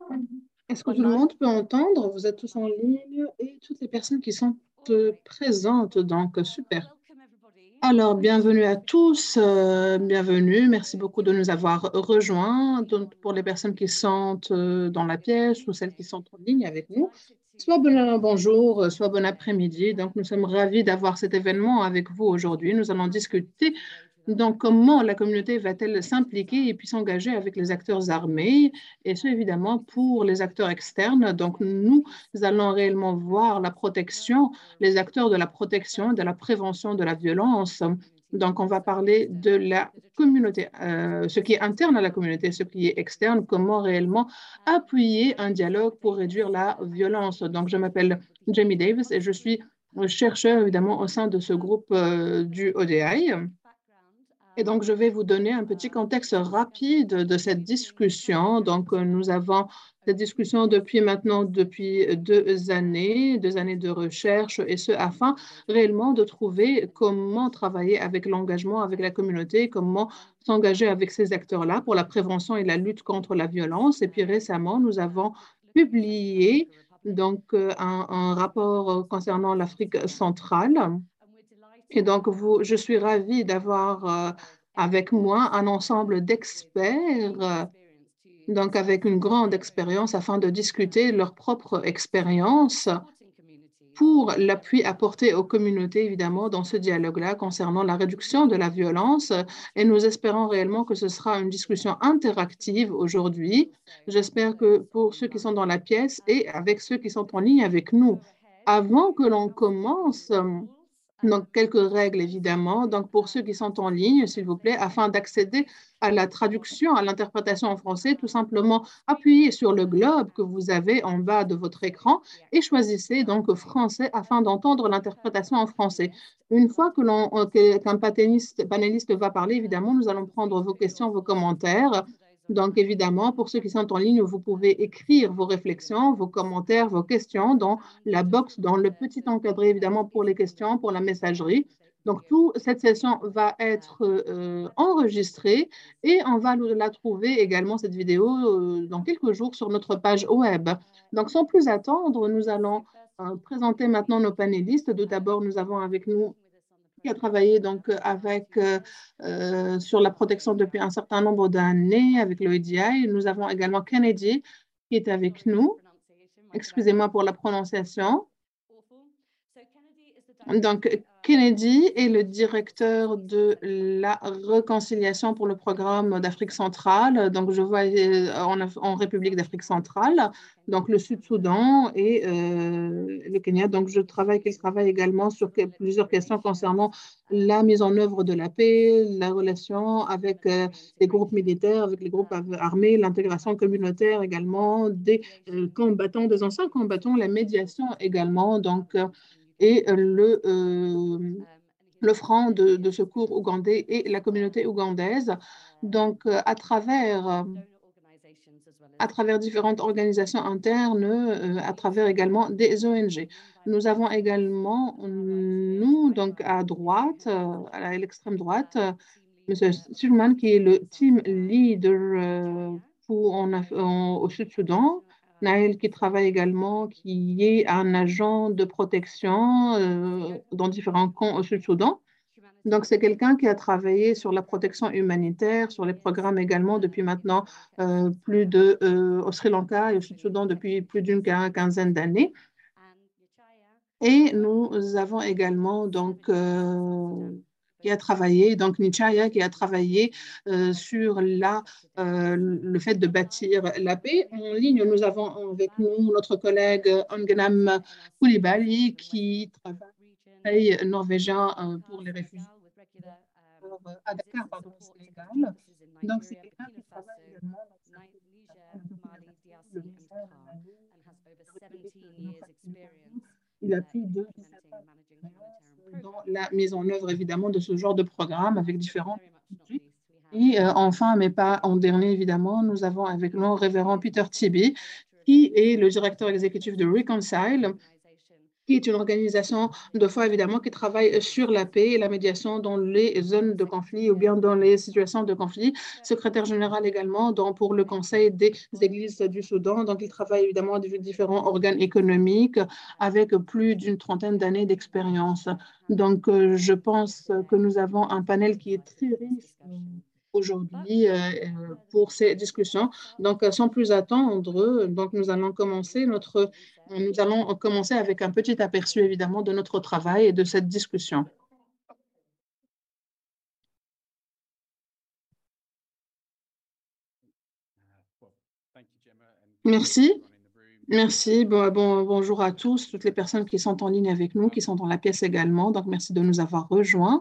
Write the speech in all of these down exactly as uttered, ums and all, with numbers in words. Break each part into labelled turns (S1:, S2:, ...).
S1: Est-ce que tout le monde peut entendre? Vous êtes tous en ligne et toutes les personnes qui sont euh, présentes, donc super. Alors, bienvenue à tous, euh, bienvenue. Merci beaucoup de nous avoir rejoints. Donc, pour les personnes qui sont euh, dans la pièce ou celles qui sont en ligne avec nous, soit bon bonjour, euh, soit bon après-midi. Donc, nous sommes ravis d'avoir cet événement avec vous aujourd'hui. Nous allons discuter donc comment la communauté va-t-elle s'impliquer et puis s'engager avec les acteurs armés, et ce évidemment pour les acteurs externes. Donc, nous allons réellement voir la protection, les acteurs de la protection, de la prévention de la violence. Donc, on va parler de la communauté, euh, ce qui est interne à la communauté, ce qui est externe, comment réellement appuyer un dialogue pour réduire la violence. Donc, je m'appelle Jamie Davis et je suis chercheur évidemment au sein de ce groupe euh, du O D I. Et donc, je vais vous donner un petit contexte rapide de cette discussion. Donc, euh, nous avons cette discussion depuis maintenant, depuis deux années, deux années de recherche, et ce, afin réellement de trouver comment travailler avec l'engagement, avec la communauté, comment s'engager avec ces acteurs-là pour la prévention et la lutte contre la violence. Et puis récemment, nous avons publié donc euh, un, un rapport concernant l'Afrique centrale. Et donc, vous, je suis ravie d'avoir euh, avec moi un ensemble d'experts, euh, donc avec une grande expérience, afin de discuter leur propre expérience pour l'appui apporté aux communautés, évidemment, dans ce dialogue-là concernant la réduction de la violence. Et nous espérons réellement que ce sera une discussion interactive aujourd'hui. J'espère que pour ceux qui sont dans la pièce et avec ceux qui sont en ligne avec nous, avant que l'on commence, donc, quelques règles, évidemment. Donc, pour ceux qui sont en ligne, s'il vous plaît, afin d'accéder à la traduction, à l'interprétation en français, tout simplement appuyez sur le globe que vous avez en bas de votre écran et choisissez donc français afin d'entendre l'interprétation en français. Une fois que l'on, euh, qu'un panéliste, panéliste va parler, évidemment, nous allons prendre vos questions, vos commentaires. Donc, évidemment, pour ceux qui sont en ligne, vous pouvez écrire vos réflexions, vos commentaires, vos questions dans la box, dans le petit encadré, évidemment, pour les questions, pour la messagerie. Donc, toute cette session va être euh, enregistrée et on va la trouver également, cette vidéo, euh, dans quelques jours sur notre page web. Donc, sans plus attendre, nous allons euh, présenter maintenant nos panélistes. Tout d'abord, nous avons avec nous qui a travaillé donc avec, euh, euh, sur la protection depuis un certain nombre d'années avec le E D I. Nous avons également Kennedy qui est avec nous. Excusez-moi pour la prononciation. Donc, Kennedy est le directeur de la réconciliation pour le programme d'Afrique centrale. Donc, je vois euh, en, en République d'Afrique centrale, donc le Sud-Soudan et euh, le Kenya. Donc, je travaille, qu'il travaille également sur que, plusieurs questions concernant la mise en œuvre de la paix, la relation avec euh, les groupes militaires, avec les groupes armés, l'intégration communautaire également, des euh, combattants, des anciens combattants, la médiation également. Donc, euh, et le, euh, le Front de, de secours ougandais et la communauté ougandaise. Donc, euh, à travers, à travers différentes organisations internes, euh, à travers également des O N G. Nous avons également, nous, donc à droite, euh, à l'extrême droite, euh, M. Suleiman, qui est le team leader euh, pour, en, en, au Sud-Soudan. Naël, qui travaille également, qui est un agent de protection euh, dans différents camps au Sud-Soudan. Donc, c'est quelqu'un qui a travaillé sur la protection humanitaire, sur les programmes également depuis maintenant euh, plus de, euh, au Sri Lanka et au Sud-Soudan depuis plus d'une quinzaine d'années. Et nous avons également donc euh, qui a travaillé, donc Nichaya, qui a travaillé euh, sur la, euh, le fait de bâtir la paix. En ligne, nous avons avec nous notre collègue Angenam Koulibaly, qui travaille norvégien euh, pour les réfugiés pour, euh, à Dakar, pardon, au Sénégal. Donc, c'est quelqu'un qui travaille également dans le secteur depuis le Niger, le Mali, la République démocratique du Congo. Il a plus de dix-sept ans d'expérience dans la mise en œuvre, évidemment, de ce genre de programme avec différents budgets. Et euh, enfin, mais pas en dernier, évidemment, nous avons avec nous le révérend Peter Tibi, qui est le directeur exécutif de Reconcile, qui est une organisation de foi, évidemment, qui travaille sur la paix et la médiation dans les zones de conflit ou bien dans les situations de conflit. Secrétaire général également dans, pour le Conseil des églises du Soudan. Donc, il travaille évidemment avec différents organes économiques avec plus d'une trentaine d'années d'expérience. Donc, euh, je pense que nous avons un panel qui est très riche euh, aujourd'hui euh, euh, pour ces discussions. Donc, euh, sans plus attendre, donc nous allons commencer notre nous allons commencer avec un petit aperçu, évidemment, de notre travail et de cette discussion. Merci. Merci. Bon, bon, bonjour à tous, toutes les personnes qui sont en ligne avec nous, qui sont dans la pièce également. Donc, merci de nous avoir rejoints.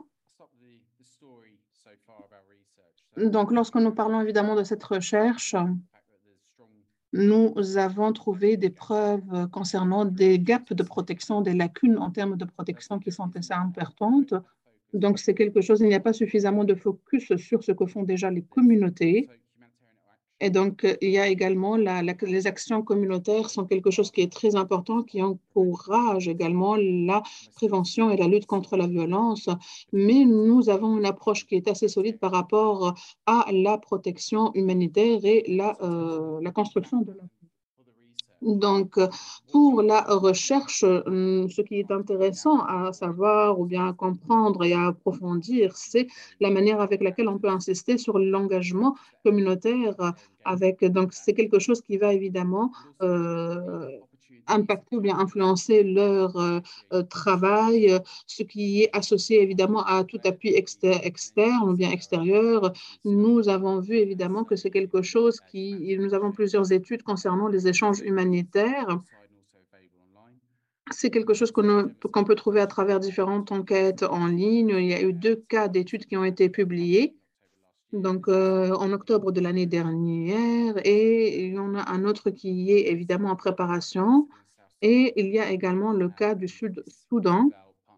S1: Donc, lorsque nous parlons évidemment de cette recherche, nous avons trouvé des preuves concernant des gaps de protection, des lacunes en termes de protection qui sont assez importantes. Donc, c'est quelque chose, il n'y a pas suffisamment de focus sur ce que font déjà les communautés. Et donc, euh, il y a également la, la- les actions communautaires sont quelque chose qui est très important, qui encourage également la prévention et la lutte contre la violence. Mais nous avons une approche qui est assez solide par rapport à la protection humanitaire et la, euh, la construction de la donc, euh, pour la recherche, hum, ce qui est intéressant à savoir ou bien à comprendre et à approfondir, c'est la manière avec laquelle on peut insister sur l'engagement communautaire avec, donc c'est quelque chose qui va évidemment euh, impacter ou bien influencer leur euh, euh, travail, euh, ce qui est associé évidemment à tout appui exter- externe ou bien extérieur. Nous avons vu évidemment que c'est quelque chose qui, nous avons plusieurs études concernant les échanges humanitaires. C'est quelque chose qu'on qu'on peut trouver à travers différentes enquêtes en ligne. Il y a eu deux cas d'études qui ont été publiés. Donc, euh, en octobre de l'année dernière, et il y en a un autre qui est évidemment en préparation. Et il y a également le cas du Sud-Soudan.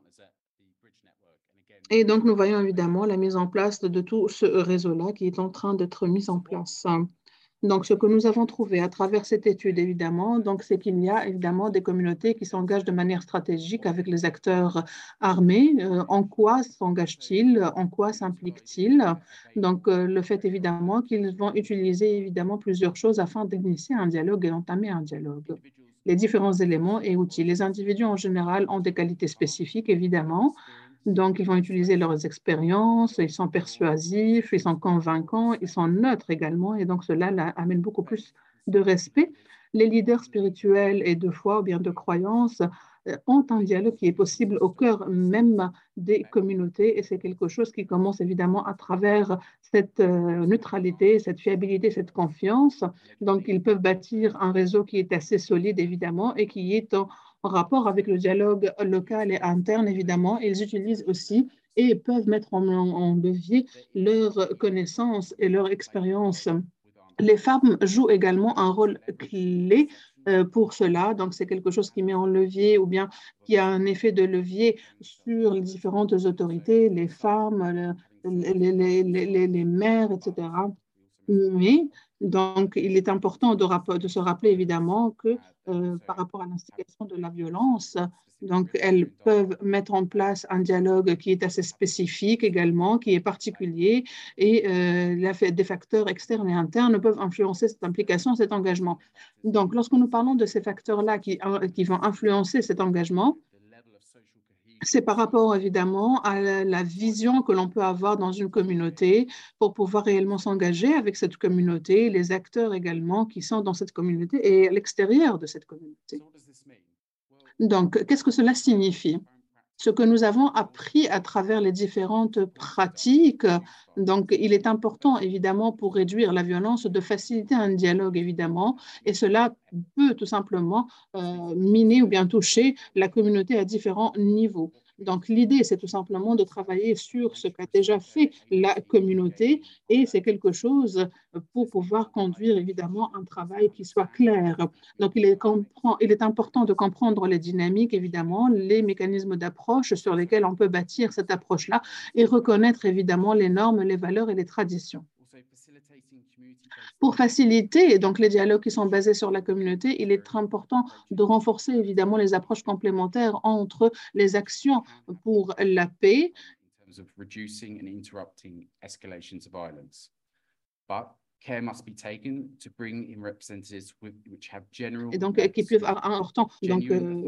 S1: Et donc, nous voyons évidemment la mise en place de tout ce réseau-là qui est en train d'être mis en place. Donc, ce que nous avons trouvé à travers cette étude, évidemment, donc, c'est qu'il y a évidemment des communautés qui s'engagent de manière stratégique avec les acteurs armés. Euh, en quoi s'engagent-ils? En quoi s'impliquent-ils? Donc, euh, le fait évidemment qu'ils vont utiliser évidemment plusieurs choses afin d'initier un dialogue et d'entamer un dialogue. Les différents éléments et outils. Les individus en général ont des qualités spécifiques, évidemment. Donc, ils vont utiliser leurs expériences, ils sont persuasifs, ils sont convaincants, ils sont neutres également, et donc cela là, amène beaucoup plus de respect. Les leaders spirituels et de foi ou bien de croyance euh, ont un dialogue qui est possible au cœur même des communautés, et c'est quelque chose qui commence évidemment à travers cette euh, neutralité, cette fiabilité, cette confiance. Donc, ils peuvent bâtir un réseau qui est assez solide, évidemment, et qui est en en rapport avec le dialogue local et interne, évidemment. Ils utilisent aussi et peuvent mettre en, en levier leurs connaissances et leur expérience. Les femmes jouent également un rôle clé euh, pour cela. Donc, c'est quelque chose qui met en levier ou bien qui a un effet de levier sur les différentes autorités, les femmes, le, les, les, les, les, mères, et cetera. Mais donc, il est important de, de se rappeler évidemment que euh, par rapport à l'instigation de la violence, donc elles peuvent mettre en place un dialogue qui est assez spécifique également, qui est particulier, et euh, la, des facteurs externes et internes peuvent influencer cette implication, cet engagement. Donc, lorsque nous parlons de ces facteurs-là qui, qui vont influencer cet engagement, c'est par rapport évidemment à la, la vision que l'on peut avoir dans une communauté pour pouvoir réellement s'engager avec cette communauté, les acteurs également qui sont dans cette communauté et à l'extérieur de cette communauté. Donc, qu'est-ce que cela signifie? Ce que nous avons appris à travers les différentes pratiques, donc il est important évidemment pour réduire la violence de faciliter un dialogue évidemment, et cela peut tout simplement euh, miner ou bien toucher la communauté à différents niveaux. Donc l'idée, c'est tout simplement de travailler sur ce qu'a déjà fait la communauté, et c'est quelque chose pour pouvoir conduire évidemment un travail qui soit clair. Donc, il est, il est, important de comprendre les dynamiques, évidemment, les mécanismes d'approche sur lesquels on peut bâtir cette approche-là et reconnaître, évidemment, les normes, les valeurs et les traditions. Pour faciliter donc les dialogues qui sont basés sur la communauté, il est très important de renforcer évidemment les approches complémentaires entre les actions pour la paix. Et donc, qui peuvent avoir un temps. Donc, euh,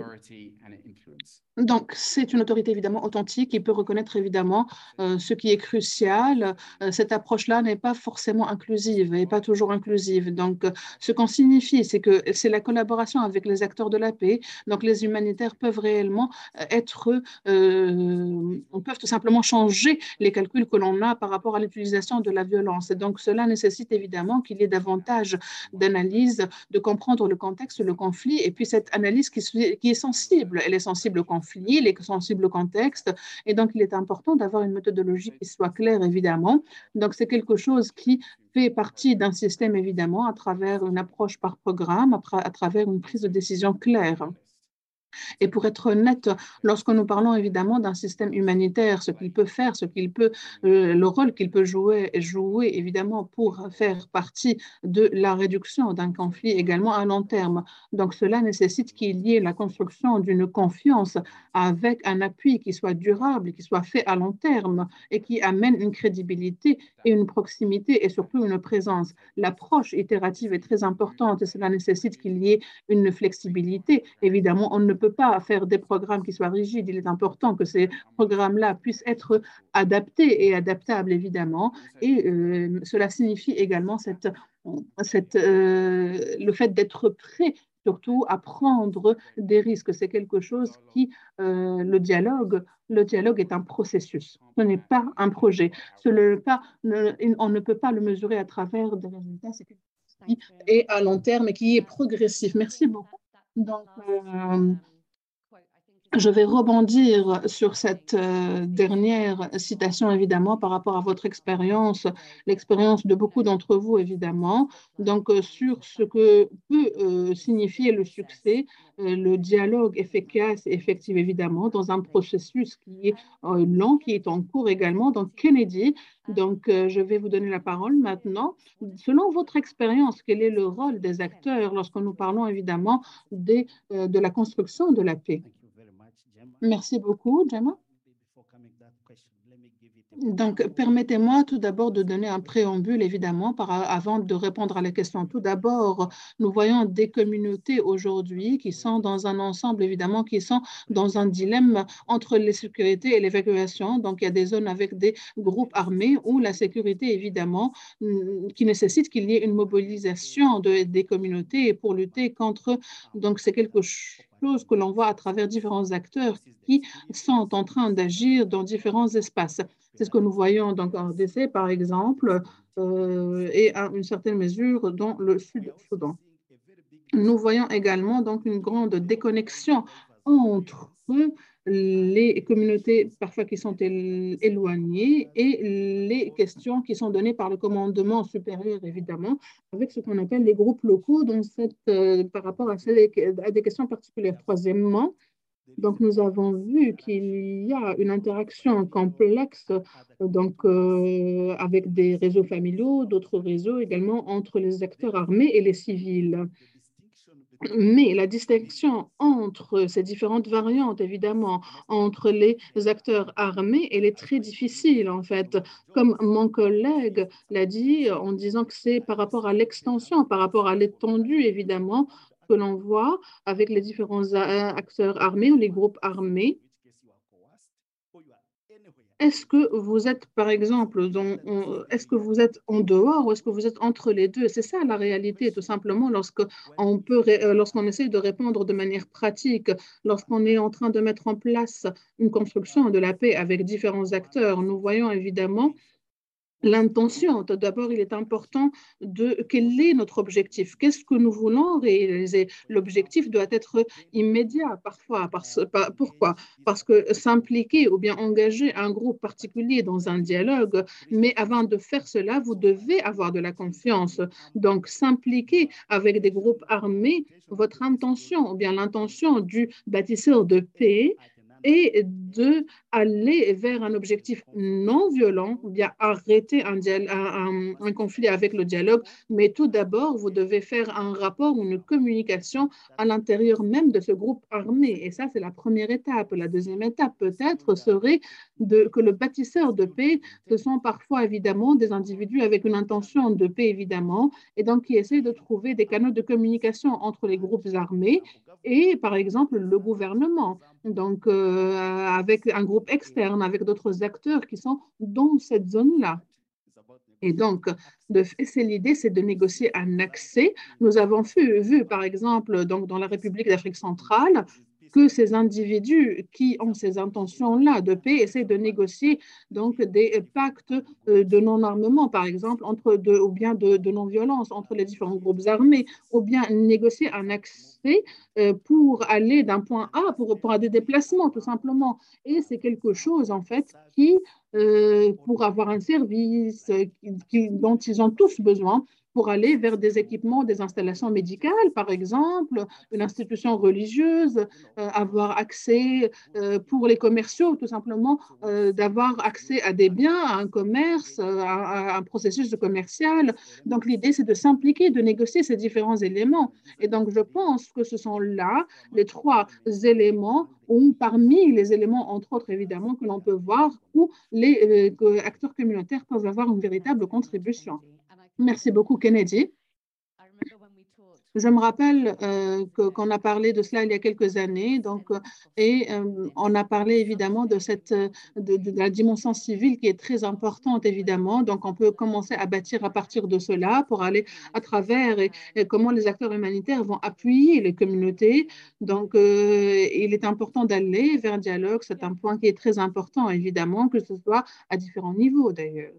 S1: donc, c'est une autorité évidemment authentique qui peut reconnaître évidemment euh, ce qui est crucial. Euh, cette approche-là n'est pas forcément inclusive et pas toujours inclusive. Donc, euh, ce qu'on signifie, c'est que c'est la collaboration avec les acteurs de la paix. Donc, les humanitaires peuvent réellement être, euh, on peut tout simplement changer les calculs que l'on a par rapport à l'utilisation de la violence. Et donc, cela nécessite évidemment qu'il y ait davantage d'analyse, de comprendre le contexte, le conflit, et puis cette analyse qui, qui est sensible. Elle est sensible au conflit, elle est sensible au contexte, et donc il est important d'avoir une méthodologie qui soit claire, évidemment. Donc c'est quelque chose qui fait partie d'un système, évidemment, à travers une approche par programme, à, à travers une prise de décision claire. Et pour être honnête, lorsque nous parlons évidemment d'un système humanitaire, ce qu'il peut faire, ce qu'il peut, euh, le rôle qu'il peut jouer, jouer évidemment pour faire partie de la réduction d'un conflit également à long terme. Donc cela nécessite qu'il y ait la construction d'une confiance avec un appui qui soit durable, qui soit fait à long terme et qui amène une crédibilité et une proximité et surtout une présence. L'approche itérative est très importante et cela nécessite qu'il y ait une flexibilité. Évidemment, on ne peut pas faire des programmes qui soient rigides. Il est important que ces programmes-là puissent être adaptés et adaptables, évidemment. Et euh, cela signifie également cette, cette, euh, le fait d'être prêt surtout à prendre des risques. C'est quelque chose qui, euh, le dialogue, le dialogue est un processus. Ce n'est pas un projet. Ce n'est pas, on ne peut pas le mesurer à travers des résultats. C'est quelque chose qui est à long terme et qui est progressif. Merci beaucoup. Donc, euh, je vais rebondir sur cette euh, dernière citation, évidemment, par rapport à votre expérience, l'expérience de beaucoup d'entre vous, évidemment. Donc, euh, sur ce que peut euh, signifier le succès, euh, le dialogue efficace et effectif, évidemment, dans un processus qui est euh, lent, qui est en cours également. Donc, Kennedy, donc, euh, je vais vous donner la parole maintenant. Selon votre expérience, quel est le rôle des acteurs lorsque nous parlons, évidemment, des, euh, de la construction de la paix? Merci beaucoup, Gemma. Donc, permettez-moi tout d'abord de donner un préambule, évidemment, par, avant de répondre à la question. Tout d'abord, nous voyons des communautés aujourd'hui qui sont dans un ensemble, évidemment, qui sont dans un dilemme entre les sécurités et l'évacuation. Donc, il y a des zones avec des groupes armés où la sécurité, évidemment, qui nécessite qu'il y ait une mobilisation de, des communautés pour lutter contre. Donc, c'est quelque chose que l'on voit à travers différents acteurs qui sont en train d'agir dans différents espaces. C'est ce que nous voyons donc en R D C, par exemple, euh, et à une certaine mesure dans le Sud-Soudan. Nous voyons également donc une grande déconnexion entre les communautés parfois qui sont éloignées et les questions qui sont données par le commandement supérieur, évidemment, avec ce qu'on appelle les groupes locaux dans cette, euh, par rapport à, ces, à des questions particulières. Troisièmement, donc, nous avons vu qu'il y a une interaction complexe donc, euh, avec des réseaux familiaux, d'autres réseaux également entre les acteurs armés et les civils. Mais la distinction entre ces différentes variantes, évidemment, entre les acteurs armés, elle est très difficile, en fait. Comme mon collègue l'a dit, en disant que c'est par rapport à l'extension, par rapport à l'étendue, évidemment, que l'on voit avec les différents acteurs armés ou les groupes armés. Est-ce que vous êtes, par exemple, dans, est-ce que vous êtes en dehors ou est-ce que vous êtes entre les deux? C'est ça la réalité, tout simplement, lorsqu'on peut, lorsqu'on essaie de répondre de manière pratique, lorsqu'on est en train de mettre en place une construction de la paix avec différents acteurs. Nous voyons évidemment l'intention. D'abord, il est important de quel est notre objectif, qu'est-ce que nous voulons réaliser. L'objectif doit être immédiat parfois. Parce, pourquoi? Parce que s'impliquer ou bien engager un groupe particulier dans un dialogue, mais avant de faire cela, vous devez avoir de la confiance. Donc, s'impliquer avec des groupes armés, votre intention ou bien l'intention du bâtisseur de paix et de aller vers un objectif non violent, ou bien arrêter un, dial- un, un- un conflit avec le dialogue. Mais tout d'abord, vous devez faire un rapport ou une communication à l'intérieur même de ce groupe armé. Et ça, c'est la première étape. La deuxième étape, peut-être, serait de, que le bâtisseur de paix, ce sont parfois évidemment des individus avec une intention de paix, évidemment, et donc qui essaient de trouver des canaux de communication entre les groupes armés et, par exemple, le gouvernement. Donc, euh, avec un groupe externe, avec d'autres acteurs qui sont dans cette zone-là. Et donc, de, c'est l'idée, c'est de négocier un accès. Nous avons vu, vu, par exemple, donc, dans la République d'Afrique centrale, que ces individus qui ont ces intentions-là de paix essaient de négocier donc des pactes euh, de non-armement, par exemple, entre de, ou bien de, de non-violence entre les différents groupes armés, ou bien négocier un accès euh, pour aller d'un point A, pour, pour des déplacements, tout simplement. Et c'est quelque chose, en fait, qui euh, pour avoir un service euh, qui, qui, dont ils ont tous besoin pour aller vers des équipements, des installations médicales, par exemple, une institution religieuse, euh, avoir accès euh, pour les commerciaux, tout simplement, euh, d'avoir accès à des biens, à un commerce, euh, à, à un processus commercial. Donc, l'idée, c'est de s'impliquer, de négocier ces différents éléments. Et donc, je pense que ce sont là les trois éléments, ou parmi les éléments, entre autres, évidemment, que l'on peut voir, où les euh, acteurs communautaires peuvent avoir une véritable contribution. Merci beaucoup, Kennedy. Je me rappelle euh, que, qu'on a parlé de cela il y a quelques années, donc, euh, et euh, on a parlé évidemment de, cette, de, de, la dimension civile qui est très importante, évidemment. Donc, on peut commencer à bâtir à partir de cela pour aller à travers et, et comment les acteurs humanitaires vont appuyer les communautés. Donc, euh, il est important d'aller vers un dialogue. C'est un point qui est très important, évidemment, que ce soit à différents niveaux d'ailleurs.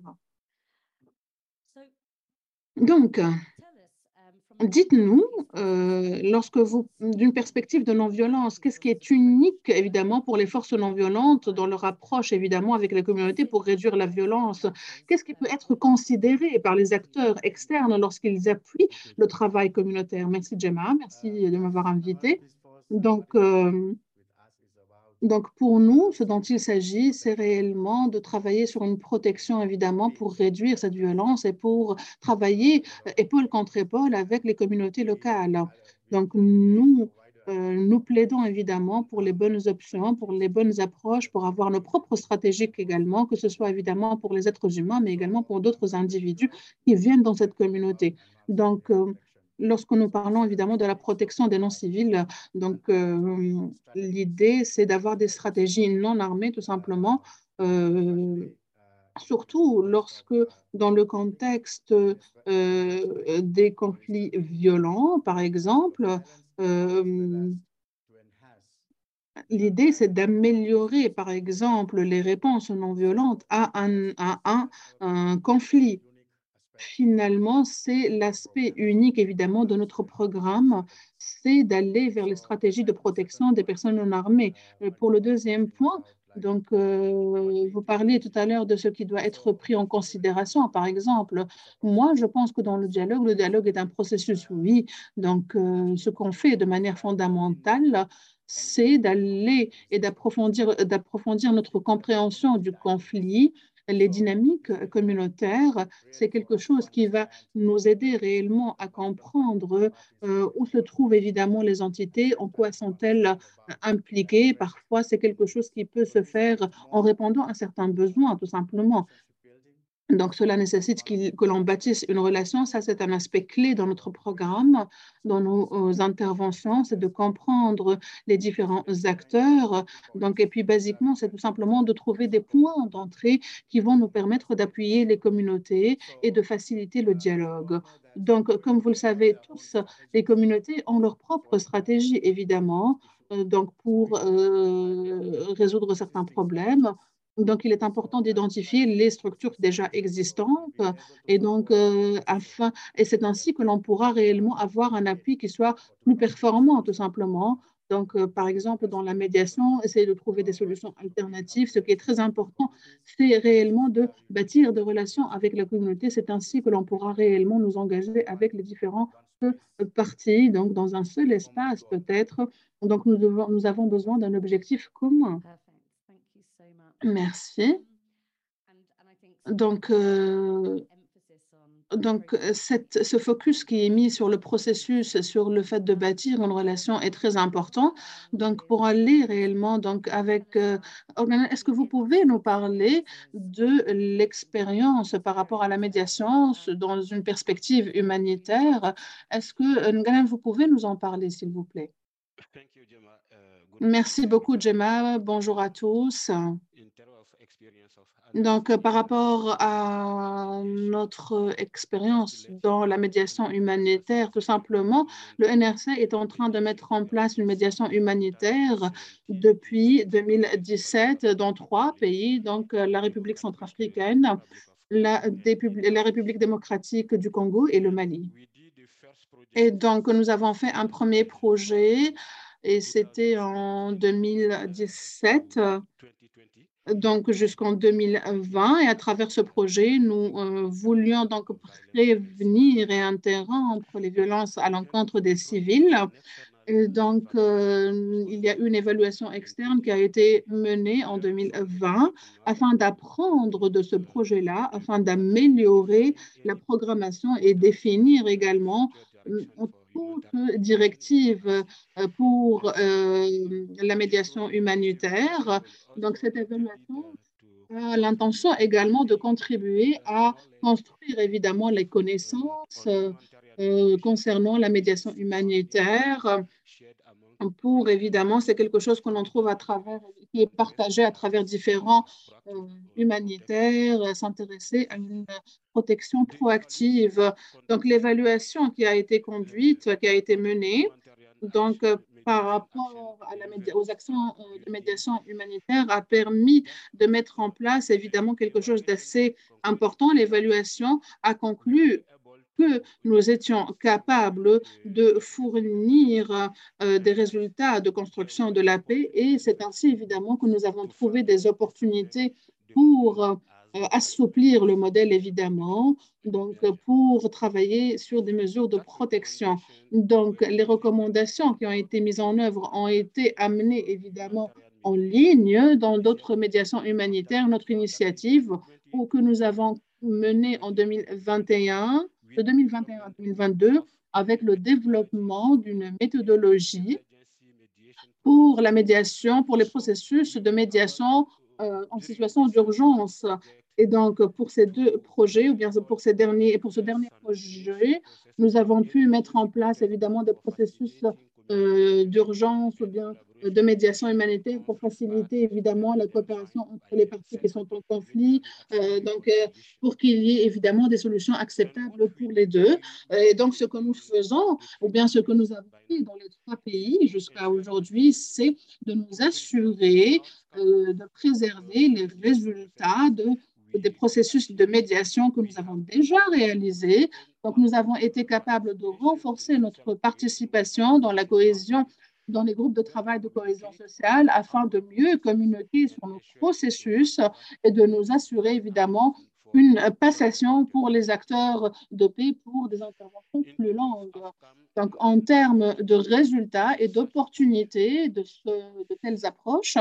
S1: Donc, dites-nous, euh, lorsque vous, d'une perspective de non-violence, qu'est-ce qui est unique, évidemment, pour les forces non-violentes dans leur approche, évidemment, avec les communautés pour réduire la violence? Qu'est-ce qui peut être considéré par les acteurs externes lorsqu'ils appuient le travail communautaire? Merci, Gemma. Merci de m'avoir invité. Donc, euh, donc, pour nous, ce dont il s'agit, c'est réellement de travailler sur une protection, évidemment, pour réduire cette violence et pour travailler euh, épaule contre épaule avec les communautés locales. Donc, nous, euh, nous plaidons évidemment pour les bonnes options, pour les bonnes approches, pour avoir nos propres stratégies également, que ce soit évidemment pour les êtres humains, mais également pour d'autres individus qui viennent dans cette communauté. Donc, euh, lorsque nous parlons évidemment de la protection des non-civils, donc, euh, l'idée, c'est d'avoir des stratégies non armées, tout simplement, euh, surtout lorsque, dans le contexte euh, des conflits violents, par exemple, euh, l'idée, c'est d'améliorer, par exemple, les réponses non violentes à un, à un, un conflit. Finalement, c'est l'aspect unique, évidemment, de notre programme, c'est d'aller vers les stratégies de protection des personnes non armées. Euh, Pour le deuxième point, donc, euh, vous parliez tout à l'heure de ce qui doit être pris en considération. Par exemple, moi, je pense que dans le dialogue, le dialogue est un processus, oui. Donc, euh, ce qu'on fait de manière fondamentale, c'est d'aller et d'approfondir, d'approfondir notre compréhension du conflit, les dynamiques communautaires. C'est quelque chose qui va nous aider réellement à comprendre euh, où se trouvent évidemment les entités, en quoi sont-elles euh, impliquées. Parfois, c'est quelque chose qui peut se faire en répondant à certains besoins, tout simplement. Donc, cela nécessite qu'il- que l'on bâtisse une relation. Ça, c'est un aspect clé dans notre programme, dans nos euh, interventions, c'est de comprendre les différents acteurs. Donc, et puis, basiquement, c'est tout simplement de trouver des points d'entrée qui vont nous permettre d'appuyer les communautés et de faciliter le dialogue. Donc, comme vous le savez tous, les communautés ont leur propre stratégie, évidemment, euh, donc pour euh, résoudre certains problèmes. Donc, il est important d'identifier les structures déjà existantes et donc euh, afin et c'est ainsi que l'on pourra réellement avoir un appui qui soit plus performant, tout simplement. Donc, euh, par exemple, dans la médiation, essayer de trouver des solutions alternatives. Ce qui est très important, c'est réellement de bâtir des relations avec la communauté. C'est ainsi que l'on pourra réellement nous engager avec les différents deux parties, donc dans un seul espace peut-être. Donc nous devons, nous avons besoin d'un objectif commun. Merci. Donc, euh, donc cette, ce focus qui est mis sur le processus, sur le fait de bâtir une relation est très important. Donc, pour aller réellement donc avec, euh, Organa, est-ce que vous pouvez nous parler de l'expérience par rapport à la médiation dans une perspective humanitaire? Est-ce que, euh, Ngana, vous pouvez nous en parler, s'il vous plaît? Merci beaucoup, Gemma. Bonjour à tous. Donc, euh, par rapport à notre expérience dans la médiation humanitaire, tout simplement, le N R C est en train de mettre en place une médiation humanitaire depuis deux mille dix-sept dans trois pays, donc euh, la République centrafricaine, la, la République démocratique du Congo et le Mali. Et donc, nous avons fait un premier projet et c'était en deux mille dix-sept, donc jusqu'en deux mille vingt. Et à travers ce projet, nous euh, voulions donc prévenir et interrompre les violences à l'encontre des civils. Et donc, euh, il y a une évaluation externe qui a été menée en deux mille vingt afin d'apprendre de ce projet-là, afin d'améliorer la programmation et définir également euh, toute directive euh, pour euh, la médiation humanitaire. Donc, cette évaluation a l'intention également de contribuer à construire évidemment les connaissances euh, euh, concernant la médiation humanitaire pour, évidemment, c'est quelque chose que l'on trouve à travers, qui est partagé à travers différents euh, humanitaires, euh, s'intéresser à une protection proactive. Donc, l'évaluation qui a été conduite, qui a été menée, donc, euh, par rapport à la média- aux actions euh, de médiation humanitaire, a permis de mettre en place, évidemment, quelque chose d'assez important. L'évaluation a conclu que nous étions capables de fournir euh, des résultats de construction de la paix et c'est ainsi évidemment que nous avons trouvé des opportunités pour euh, assouplir le modèle évidemment, donc pour travailler sur des mesures de protection. Donc les recommandations qui ont été mises en œuvre ont été amenées évidemment en ligne dans d'autres médiations humanitaires, notre initiative ou que nous avons menée en deux mille vingt et un de deux mille vingt et un à deux mille vingt-deux avec le développement d'une méthodologie pour la médiation, pour les processus de médiation euh, en situation d'urgence. Et donc, pour ces deux projets, ou bien pour, ces derniers, pour ce dernier projet, nous avons pu mettre en place évidemment des processus euh, d'urgence ou bien de médiation humanitaire pour faciliter évidemment la coopération entre les parties qui sont en conflit, euh, donc euh, pour qu'il y ait évidemment des solutions acceptables pour les deux. Et donc, ce que nous faisons, ou bien ce que nous avons fait dans les trois pays jusqu'à aujourd'hui, c'est de nous assurer euh, de préserver les résultats de, des processus de médiation que nous avons déjà réalisés. Donc, nous avons été capables de renforcer notre participation dans la cohésion dans les groupes de travail de cohésion sociale afin de mieux communiquer sur nos processus et de nous assurer évidemment une passation pour les acteurs de paix pour des interventions plus longues. Donc, en termes de résultats et d'opportunités de, ce, de telles approches,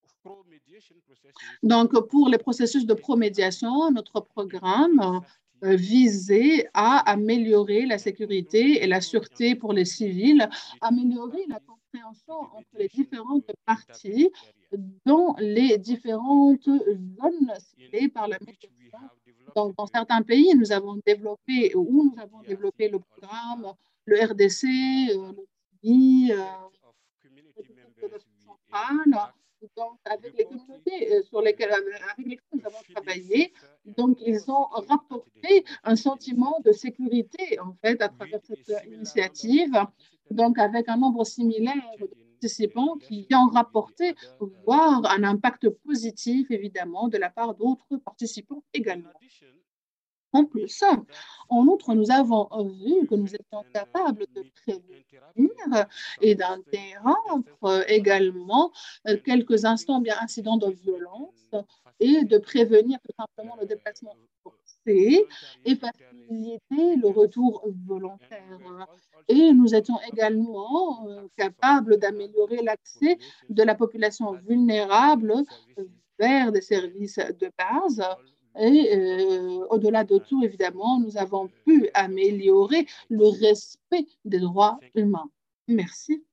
S1: donc pour les processus de promédiation, notre programme euh, visait à améliorer la sécurité et la sûreté pour les civils, améliorer la compréhension entre les différentes parties dans les différentes zones ciblées par la médiation. Donc, dans certains pays, nous avons développé, où nous avons développé le programme, le R D C, euh, le T B I, euh, de l'Afrique centrale, donc avec les communautés euh, sur lesquelles, avec lesquelles nous avons travaillé. Donc, ils ont rapporté un sentiment de sécurité, en fait, à travers cette initiative. Donc, avec un nombre similaire de participants qui ont rapporté, voire un impact positif, évidemment, de la part d'autres participants également. En plus, en outre, nous avons vu que nous étions capables de prévenir et d'interrompre également euh, quelques instants, bien incidents de violence et de prévenir tout simplement le déplacement de force. et faciliter le retour volontaire. Et nous étions également euh, capables d'améliorer l'accès de la population vulnérable vers des services de base. Et euh, au-delà de tout, évidemment, nous avons pu améliorer le respect des droits humains. Merci.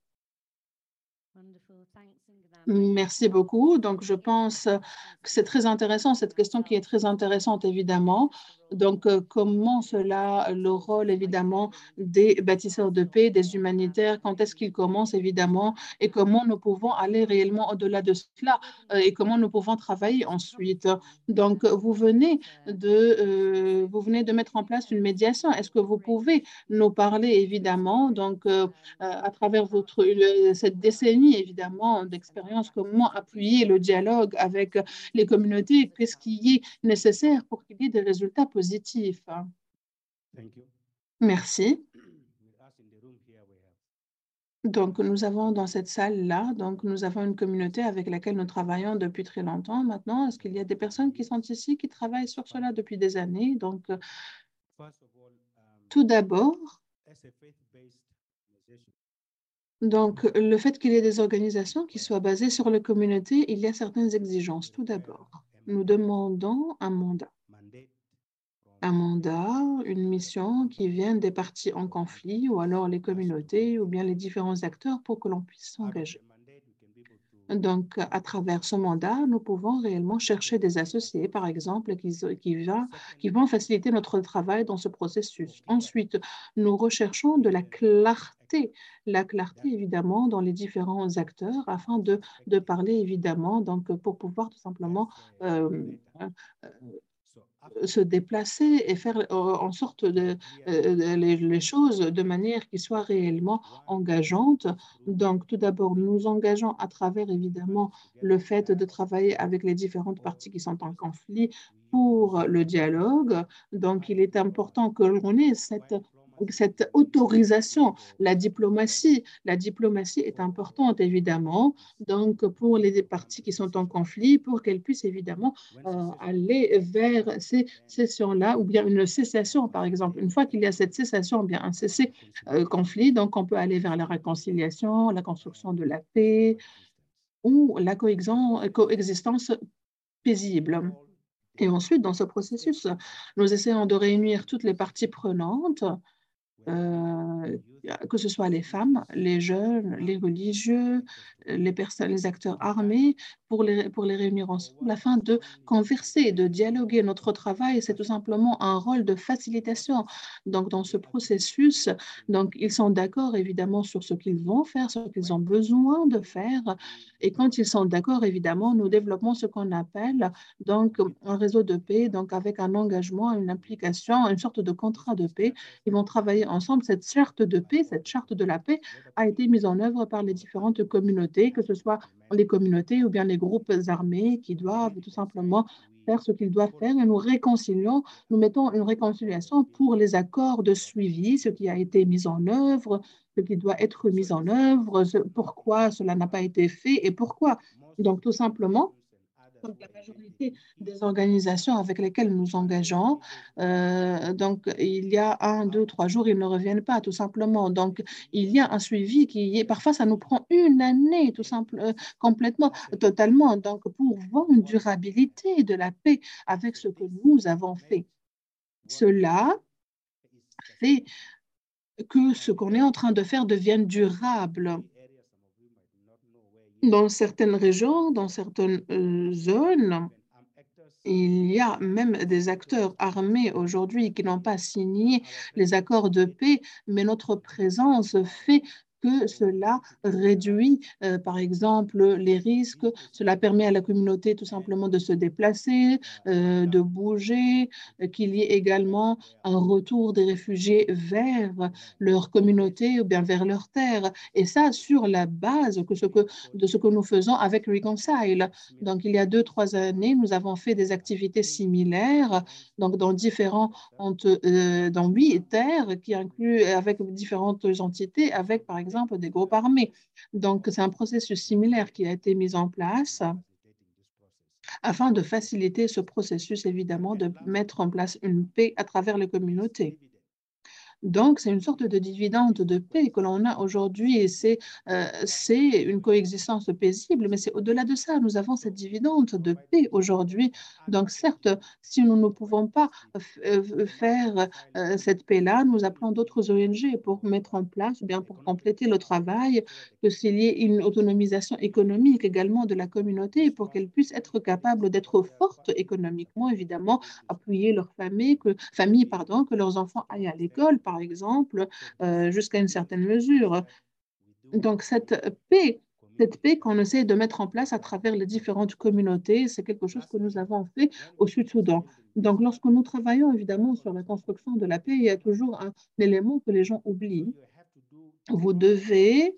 S1: Merci beaucoup. Donc, je pense que c'est très intéressant, cette question qui est très intéressante, évidemment. Donc, euh, comment cela, le rôle, évidemment, des bâtisseurs de paix, des humanitaires, quand est-ce qu'ils commencent, évidemment, et comment nous pouvons aller réellement au-delà de cela, euh, et comment nous pouvons travailler ensuite. Donc, vous venez de, euh, vous venez de mettre en place une médiation. Est-ce que vous pouvez nous parler, évidemment, donc, euh, à travers votre, le- cette décennie, évidemment, d'expérience, comment appuyer le dialogue avec les communautés, qu'est-ce qui est nécessaire pour qu'il y ait des résultats positifs. Merci. Donc, nous avons dans cette salle-là, donc nous avons une communauté avec laquelle nous travaillons depuis très longtemps maintenant. Est-ce qu'il y a des personnes qui sont ici qui travaillent sur cela depuis des années? Donc, euh, tout d'abord, donc, le fait qu'il y ait des organisations qui soient basées sur les communautés, il y a certaines exigences. Tout d'abord, nous demandons un mandat. Un mandat, une mission qui vienne des parties en conflit ou alors les communautés ou bien les différents acteurs pour que l'on puisse s'engager. Donc, à travers ce mandat, nous pouvons réellement chercher des associés, par exemple, qui, qui, va, qui vont faciliter notre travail dans ce processus. Ensuite, nous recherchons de la clarté, la clarté évidemment dans les différents acteurs afin de, de parler évidemment, donc pour pouvoir tout simplement euh, euh, se déplacer et faire euh, en sorte de, euh, les, les choses de manière qui soit réellement engageante. Donc, tout d'abord, nous nous engageons à travers, évidemment, le fait de travailler avec les différentes parties qui sont en conflit pour le dialogue. Donc, il est important que l'on ait cette cette autorisation, la diplomatie. La diplomatie est importante, évidemment, donc pour les parties qui sont en conflit, pour qu'elles puissent évidemment euh, aller vers ces cessions-là, ou bien une cessation, par exemple. Une fois qu'il y a cette cessation, bien un cessez-conflit, donc on peut aller vers la réconciliation, la construction de la paix ou la coexistence paisible. Et ensuite, dans ce processus, nous essayons de réunir toutes les parties prenantes, euh, que ce soit les femmes, les jeunes, les religieux, les personnes, les acteurs armés, pour les, pour les réunir ensemble afin de converser, de dialoguer. Notre travail, c'est tout simplement un rôle de facilitation. Donc, dans ce processus, donc, ils sont d'accord évidemment sur ce qu'ils vont faire, ce qu'ils ont besoin de faire. Et quand ils sont d'accord, évidemment, nous développons ce qu'on appelle donc un réseau de paix, donc avec un engagement, une implication, une sorte de contrat de paix. Ils vont travailler ensemble. Cette charte de paix, cette charte de la paix a été mise en œuvre par les différentes communautés, que ce soit les communautés ou bien les groupes armés qui doivent tout simplement faire ce qu'ils doivent faire et nous réconcilions, nous mettons une réconciliation pour les accords de suivi, ce qui a été mis en œuvre, ce qui doit être mis en œuvre, ce, pourquoi cela n'a pas été fait et pourquoi. Donc tout simplement, comme la majorité des organisations avec lesquelles nous engageons, euh, donc il y a un, deux, trois jours, ils ne reviennent pas, tout simplement. Donc il y a un suivi qui est, parfois ça nous prend une année, tout simplement, euh, complètement, totalement. Donc pour voir une durabilité de la paix avec ce que nous avons fait, cela fait que ce qu'on est en train de faire devienne durable. Dans certaines régions, dans certaines euh, zones, il y a même des acteurs armés aujourd'hui qui n'ont pas signé les accords de paix, mais notre présence fait que cela réduit, euh, par exemple, les risques. Cela permet à la communauté tout simplement de se déplacer, euh, de bouger, euh, qu'il y ait également un retour des réfugiés vers leur communauté ou bien vers leur terre. Et ça, sur la base que ce que, de ce que nous faisons avec Reconcile. Donc, il y a deux, trois années, nous avons fait des activités similaires, donc dans différents, euh, dans huit terres qui incluent avec différentes entités, avec par exemple des groupes armés. Donc, c'est un processus similaire qui a été mis en place afin de faciliter ce processus, évidemment, de mettre en place une paix à travers les communautés. Donc, c'est une sorte de dividende de paix que l'on a aujourd'hui et c'est euh, c'est une coexistence paisible, mais c'est au-delà de ça. Nous avons cette dividende de paix aujourd'hui. Donc, certes, si nous ne pouvons pas f- euh, faire euh, cette paix-là, nous appelons d'autres O N G pour mettre en place, ou bien pour compléter le travail, que s'il y ait une autonomisation économique également de la communauté pour qu'elle puisse être capable d'être forte économiquement, évidemment, appuyer leur famille, que, famille, pardon, que leurs enfants aillent à l'école, par exemple, euh, jusqu'à une certaine mesure. Donc, cette paix, cette paix qu'on essaie de mettre en place à travers les différentes communautés, c'est quelque chose que nous avons fait au Sud-Soudan. Donc, lorsque nous travaillons évidemment sur la construction de la paix, il y a toujours un élément que les gens oublient. Vous devez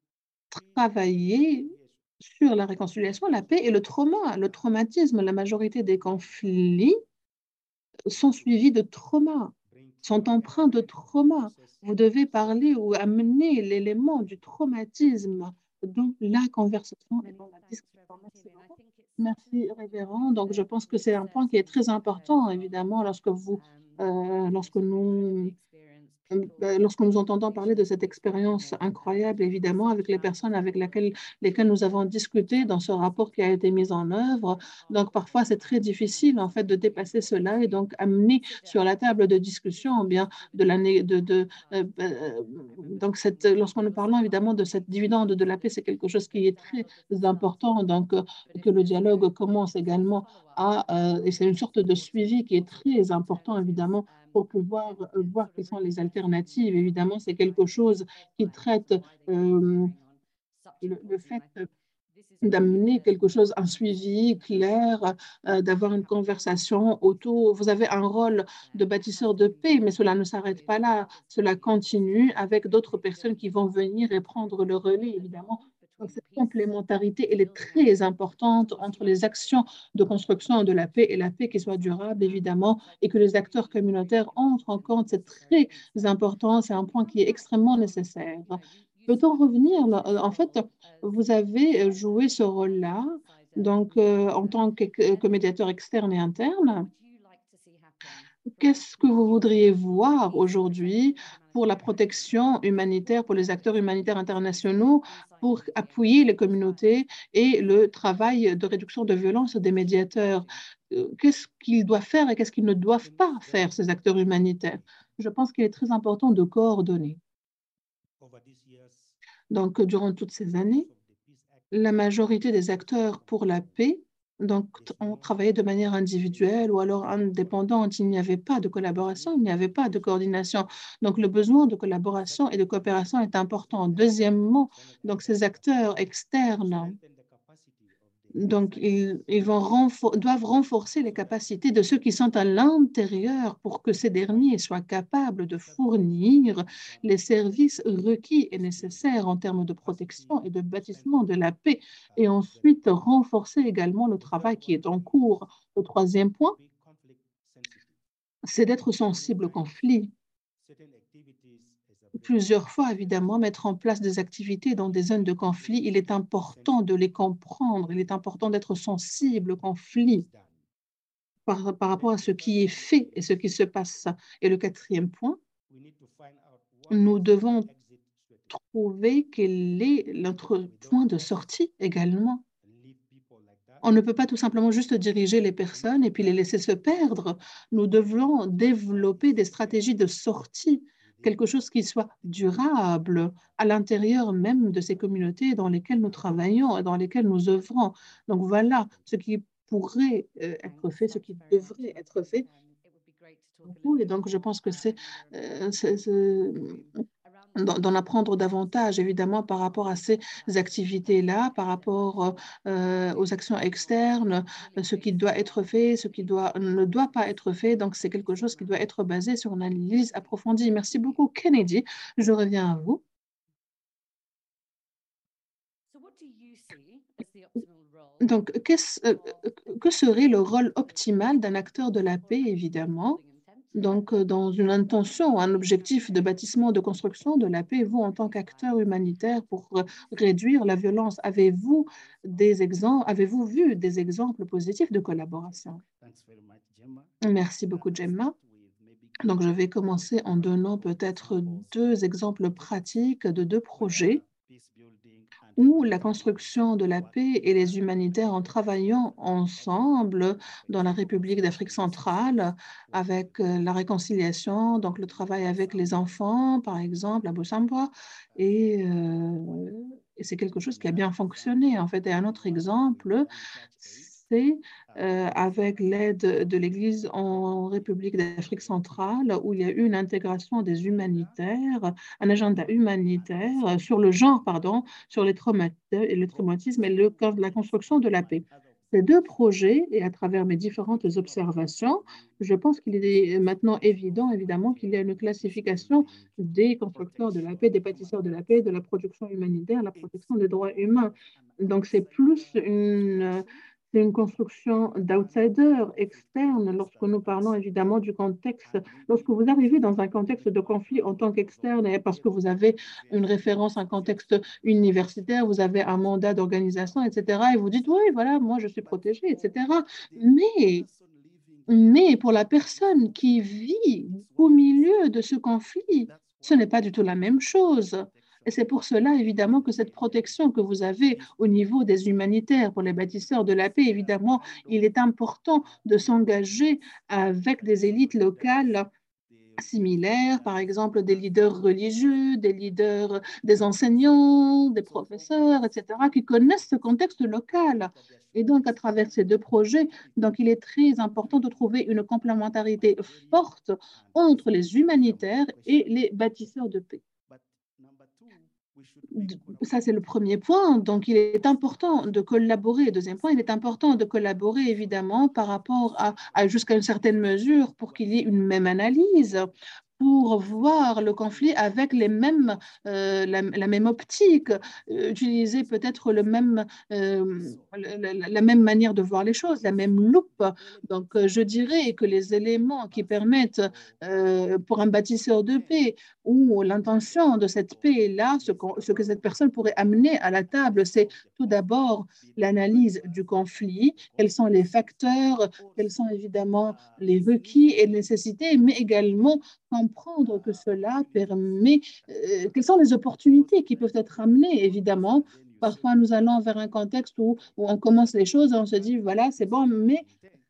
S1: travailler sur la réconciliation, la paix et le trauma, le traumatisme. La majorité des conflits sont suivis de trauma, sont empreints de trauma. Vous devez parler ou amener l'élément du traumatisme dans la conversation et dans la discussion. Merci beaucoup. Merci, révérend. Donc, je pense que c'est un point qui est très important, évidemment, lorsque vous, euh, lorsque nous euh, ben, lorsque nous entendons parler de cette expérience incroyable, évidemment, avec les personnes avec laquelle, lesquelles nous avons discuté dans ce rapport qui a été mis en œuvre, donc parfois c'est très difficile en fait de dépasser cela et donc amener sur la table de discussion, eh bien de l'année de, de euh, euh, donc cette, lorsqu'on nous parlons évidemment de cette dividende de la paix, c'est quelque chose qui est très important, donc euh, que le dialogue commence également à, euh, et c'est une sorte de suivi qui est très important évidemment pour pouvoir euh, voir quelles sont les alternatives. Évidemment, c'est quelque chose qui traite euh, le, le fait d'amener quelque chose, un suivi clair, euh, d'avoir une conversation autour. Vous avez un rôle de bâtisseur de paix, mais cela ne s'arrête pas là. Cela continue avec d'autres personnes qui vont venir et prendre le relais, évidemment. Donc, cette complémentarité, elle est très importante entre les actions de construction de la paix et la paix qui soit durable, évidemment, et que les acteurs communautaires entrent en compte. C'est très important, c'est un point qui est extrêmement nécessaire. Peut-on revenir, là, euh, en fait, vous avez euh, joué ce rôle-là, donc euh, en tant que, que médiateur externe et interne. Qu'est-ce que vous voudriez voir aujourd'hui pour la protection humanitaire, pour les acteurs humanitaires internationaux, pour appuyer les communautés et le travail de réduction de violence des médiateurs? Euh, Qu'est-ce qu'ils doivent faire et qu'est-ce qu'ils ne doivent pas faire, ces acteurs humanitaires? Je pense qu'il est très important de coordonner. Donc, durant toutes ces années, la majorité des acteurs pour la paix donc, ont travaillé de manière individuelle ou alors indépendante. Il n'y avait pas de collaboration, il n'y avait pas de coordination. Donc, le besoin de collaboration et de coopération est important. Deuxièmement, donc, ces acteurs externes donc, ils, ils vont renfor- doivent renforcer les capacités de ceux qui sont à l'intérieur pour que ces derniers soient capables de fournir les services requis et nécessaires en termes de protection et de bâtissement de la paix. Et ensuite, renforcer également le travail qui est en cours. Le troisième point, c'est d'être sensible au conflit. Plusieurs fois, évidemment, mettre en place des activités dans des zones de conflit, il est important de les comprendre, il est important d'être sensible au conflit par, par rapport à ce qui est fait et ce qui se passe. Et le quatrième point, nous devons trouver quel est notre point de sortie également. On ne peut pas tout simplement juste diriger les personnes et puis les laisser se perdre. Nous devons développer des stratégies de sortie, quelque chose qui soit durable à l'intérieur même de ces communautés dans lesquelles nous travaillons et dans lesquelles nous œuvrons. Donc voilà ce qui pourrait euh, être fait, ce qui devrait être fait. Et donc, je pense que c'est euh, c'est- c'est- d'en d'en apprendre davantage, évidemment, par rapport à ces activités-là, par rapport euh, aux actions externes, euh, ce qui doit être fait, ce qui doit, ne doit pas être fait. Donc, c'est quelque chose qui doit être basé sur une analyse approfondie. Merci beaucoup, Kennedy. Je reviens à vous. Donc, qu'est-ce- euh, que serait le rôle optimal d'un acteur de la paix, évidemment? Donc, euh, dans une intention, un objectif de bâtissement, de construction de la paix, vous, en tant qu'acteur humanitaire, pour euh, réduire la violence, avez-vous des exemples, avez-vous vu des exemples positifs de collaboration? Merci beaucoup, Gemma. Donc, je vais commencer en donnant peut-être deux exemples pratiques de deux projets où la construction de la paix et les humanitaires en travaillant ensemble dans la République d'Afrique centrale avec euh, la réconciliation, donc le travail avec les enfants, par exemple, à Bosamba, et, euh, et c'est quelque chose qui a bien fonctionné, en fait. Et un autre exemple, c'est euh, avec l'aide de l'Église en République d'Afrique centrale, où il y a eu une intégration des humanitaires, un agenda humanitaire euh, sur le genre, pardon, sur les traumatismes, le traumatisme et le, la construction de la paix. Ces deux projets, et à travers mes différentes observations, je pense qu'il est maintenant évident, évidemment, qu'il y a une classification des constructeurs de la paix, des bâtisseurs de la paix, de la production humanitaire, la protection des droits humains. Donc, c'est plus une, c'est une construction d'outsiders externes lorsque nous parlons évidemment du contexte. Lorsque vous arrivez dans un contexte de conflit en tant qu'externe, et parce que vous avez une référence, un contexte universitaire, vous avez un mandat d'organisation, et cetera, et vous dites, oui, voilà, moi je suis protégé, et cetera. Mais, mais pour la personne qui vit au milieu de ce conflit, ce n'est pas du tout la même chose. Et c'est pour cela, évidemment, que cette protection que vous avez au niveau des humanitaires pour les bâtisseurs de la paix, évidemment, il est important de s'engager avec des élites locales similaires, par exemple des leaders religieux, des leaders, des enseignants, des professeurs, et cetera, qui connaissent ce contexte local. Et donc, à travers ces deux projets, donc, il est très important de trouver une complémentarité forte entre les humanitaires et les bâtisseurs de paix. Ça, c'est le premier point. Donc, il est important de collaborer. Deuxième point, il est important de collaborer, évidemment, par rapport à, à jusqu'à une certaine mesure pour qu'il y ait une même analyse, pour voir le conflit avec les mêmes, euh, la, la, même optique, euh, utiliser peut-être le même, euh, la, la, même manière de voir les choses, la même loupe. Donc, euh, je dirais que les éléments qui permettent euh, pour un bâtisseur de paix ou l'intention de cette paix-là, ce, ce que cette personne pourrait amener à la table, c'est tout d'abord l'analyse du conflit, quels sont les facteurs, quels sont évidemment les requis et les nécessités, mais également comprendre que cela permet, euh, quelles sont les opportunités qui peuvent être amenées, évidemment. Parfois, nous allons vers un contexte où, où on commence les choses, on se dit, voilà, c'est bon, mais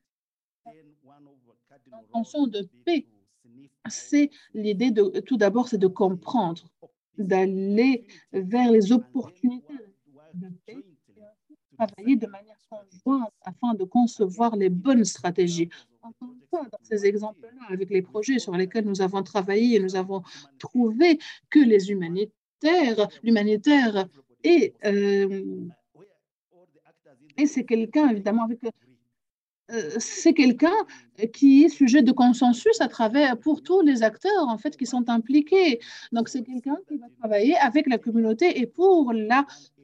S1: l'intention de paix, c'est l'idée de, tout d'abord, c'est de comprendre, d'aller vers les opportunités de paix, travailler de manière conjointe afin de concevoir les bonnes stratégies. Encore une fois, dans ces exemples-là, avec les projets sur lesquels nous avons travaillé, nous avons trouvé que les humanitaires, l'humanitaire et, euh, et c'est quelqu'un, évidemment, avec euh, c'est quelqu'un qui est sujet de consensus à travers pour tous les acteurs en fait qui sont impliqués. Donc c'est quelqu'un qui va travailler avec la communauté et pour la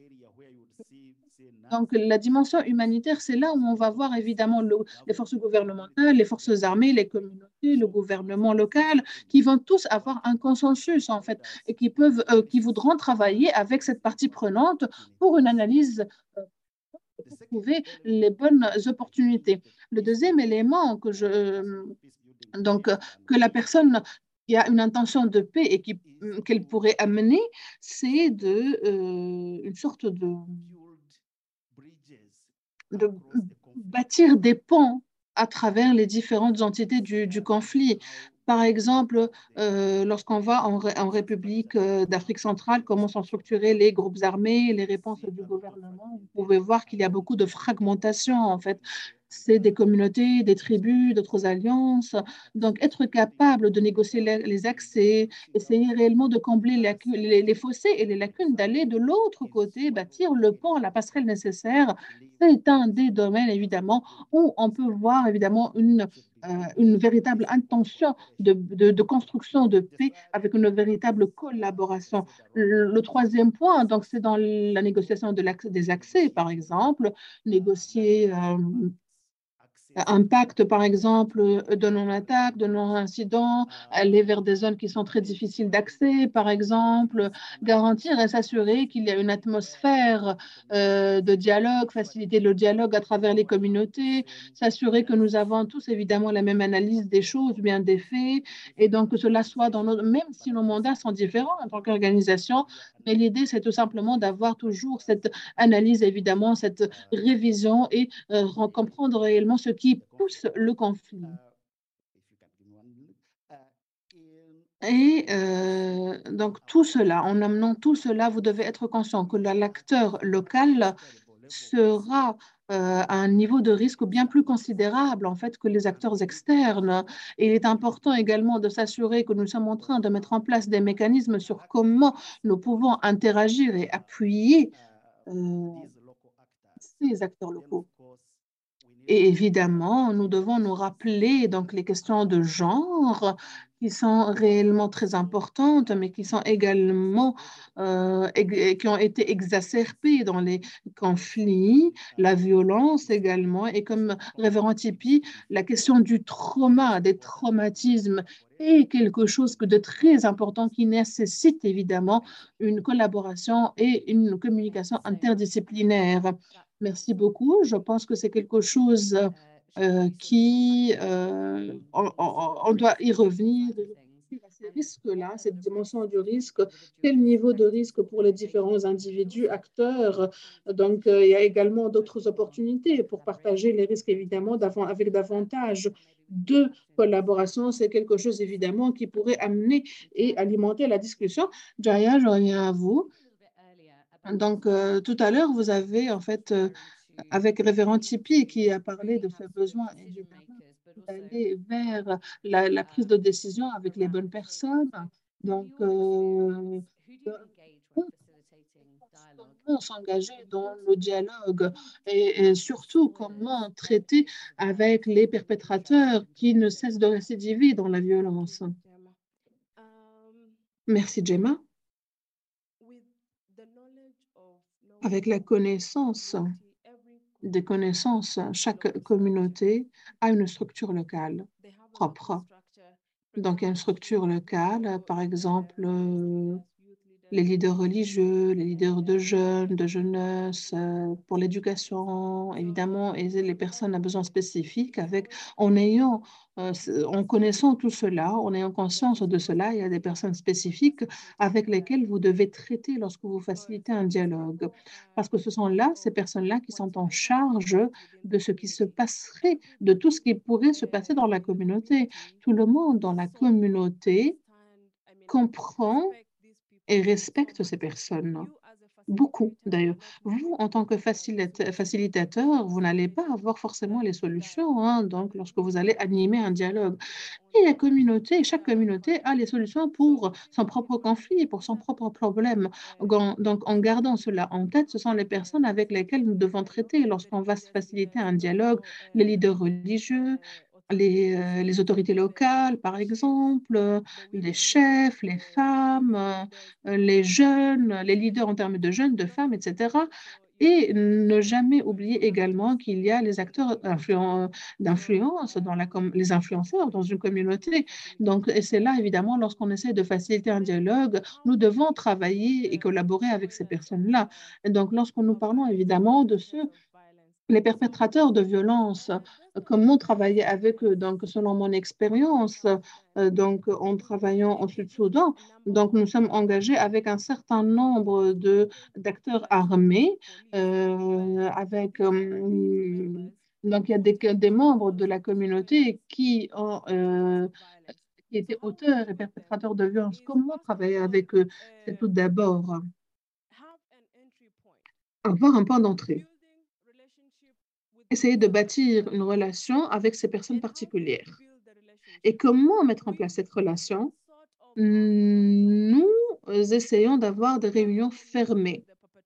S1: donc la dimension humanitaire, c'est là où on va voir évidemment le, les forces gouvernementales, les forces armées, les communautés, le gouvernement local, qui vont tous avoir un consensus en fait et qui peuvent, euh, qui voudront travailler avec cette partie prenante pour une analyse euh, pour trouver les bonnes opportunités. Le deuxième élément que je, donc, que la personne qui a une intention de paix et qui, qu'elle pourrait amener, c'est de, euh, une sorte de, de bâtir des ponts à travers les différentes entités du, du conflit. Par exemple, euh, lorsqu'on va en, en République euh, d'Afrique centrale, comment sont structurés les groupes armés, les réponses du gouvernement, vous pouvez voir qu'il y a beaucoup de fragmentation en fait. C'est des communautés, des tribus, d'autres alliances. Donc, être capable de négocier les accès, essayer réellement de combler les, les, les fossés et les lacunes, d'aller de l'autre côté, bâtir le pont, la passerelle nécessaire, c'est un des domaines, évidemment, où on peut voir, évidemment, une, euh, une véritable intention de, de, de, construction de paix avec une véritable collaboration. Le, le troisième point, donc, c'est dans la négociation de des accès, par exemple, négocier... Euh, impact, par exemple, de non-attaque, de non-incident, aller vers des zones qui sont très difficiles d'accès, par exemple, garantir et s'assurer qu'il y a une atmosphère euh, de dialogue, faciliter le dialogue à travers les communautés, s'assurer que nous avons tous évidemment la même analyse des choses, bien des faits, et donc que cela soit dans nos, même si nos mandats sont différents en tant qu'organisation, mais l'idée c'est tout simplement d'avoir toujours cette analyse, évidemment, cette révision et euh, comprendre réellement ce qui pousse le conflit. Et euh, donc tout cela, en amenant tout cela, vous devez être conscient que l'acteur local sera euh, à un niveau de risque bien plus considérable en fait que les acteurs externes. Et il est important également de s'assurer que nous sommes en train de mettre en place des mécanismes sur comment nous pouvons interagir et appuyer euh, ces acteurs locaux. Et évidemment, nous devons nous rappeler donc les questions de genre qui sont réellement très importantes, mais qui sont également euh, ex- qui ont été exacerbées dans les conflits, la violence également, et comme révérend Tipi, la question du trauma, des traumatismes est quelque chose que de très important qui nécessite évidemment une collaboration et une communication interdisciplinaire. Merci beaucoup. Je pense que c'est quelque chose euh, qui, euh, on, on- on doit y revenir, y réfléchir à ces risques-là, cette dimension du risque, quel niveau de risque pour les différents individus, acteurs. Donc, euh, il y a également d'autres opportunités pour partager les risques, évidemment, d'avant- avec davantage de collaboration. C'est quelque chose, évidemment, qui pourrait amener et alimenter la discussion. Jaya, je reviens à vous. Donc, euh, tout à l'heure, vous avez en fait, euh, avec Révérend Tipi, qui a parlé de ce besoin évidemment d'aller vers la, la prise de décision avec les bonnes personnes. Donc, euh, comment s'engager dans le dialogue et, et surtout comment traiter avec les perpétrateurs qui ne cessent de récidiver dans la violence. Merci, Gemma. Avec la connaissance des connaissances, chaque communauté a une structure locale propre. Donc, il y a une structure locale, par exemple, euh, les leaders religieux, les leaders de jeunes, de jeunesse, euh, pour l'éducation, évidemment, et les personnes à besoins spécifiques, avec, en ayant, euh, en connaissant tout cela, en ayant conscience de cela, il y a des personnes spécifiques avec lesquelles vous devez traiter lorsque vous facilitez un dialogue. Parce que ce sont là, ces personnes-là qui sont en charge de ce qui se passerait, de tout ce qui pourrait se passer dans la communauté. Tout le monde dans la communauté comprend et respecte ces personnes. Beaucoup, d'ailleurs. Vous, en tant que facilita- facilitateur, vous n'allez pas avoir forcément les solutions, hein, donc, lorsque vous allez animer un dialogue. Et la communauté, chaque communauté a les solutions pour son propre conflit, pour son propre problème. Gon- Donc, en gardant cela en tête, ce sont les personnes avec lesquelles nous devons traiter lorsqu'on va se faciliter un dialogue, les leaders religieux, les, euh, les autorités locales, par exemple, euh, les chefs, les femmes, euh, les jeunes, les leaders en termes de jeunes, de femmes, et cetera. Et ne jamais oublier également qu'il y a les acteurs influen- d'influence, dans la com- les influenceurs dans une communauté. Donc, et c'est là, évidemment, lorsqu'on essaie de faciliter un dialogue, nous devons travailler et collaborer avec ces personnes-là. Et donc, lorsque nous parlons, évidemment, de ceux les perpétrateurs de violences, euh, comment travailler avec eux? Donc, selon mon expérience, euh, donc en travaillant au Sud-Soudan, donc nous sommes engagés avec un certain nombre de d'acteurs armés, euh, avec euh, donc il y a des, des membres de la communauté qui ont euh, qui étaient auteurs et perpétrateurs de violences. Comment travailler avec eux? C'est tout d'abord avoir un point d'entrée. Essayer de bâtir une relation avec ces personnes particulières. Et comment mettre en place cette relation? Nous essayons d'avoir des réunions fermées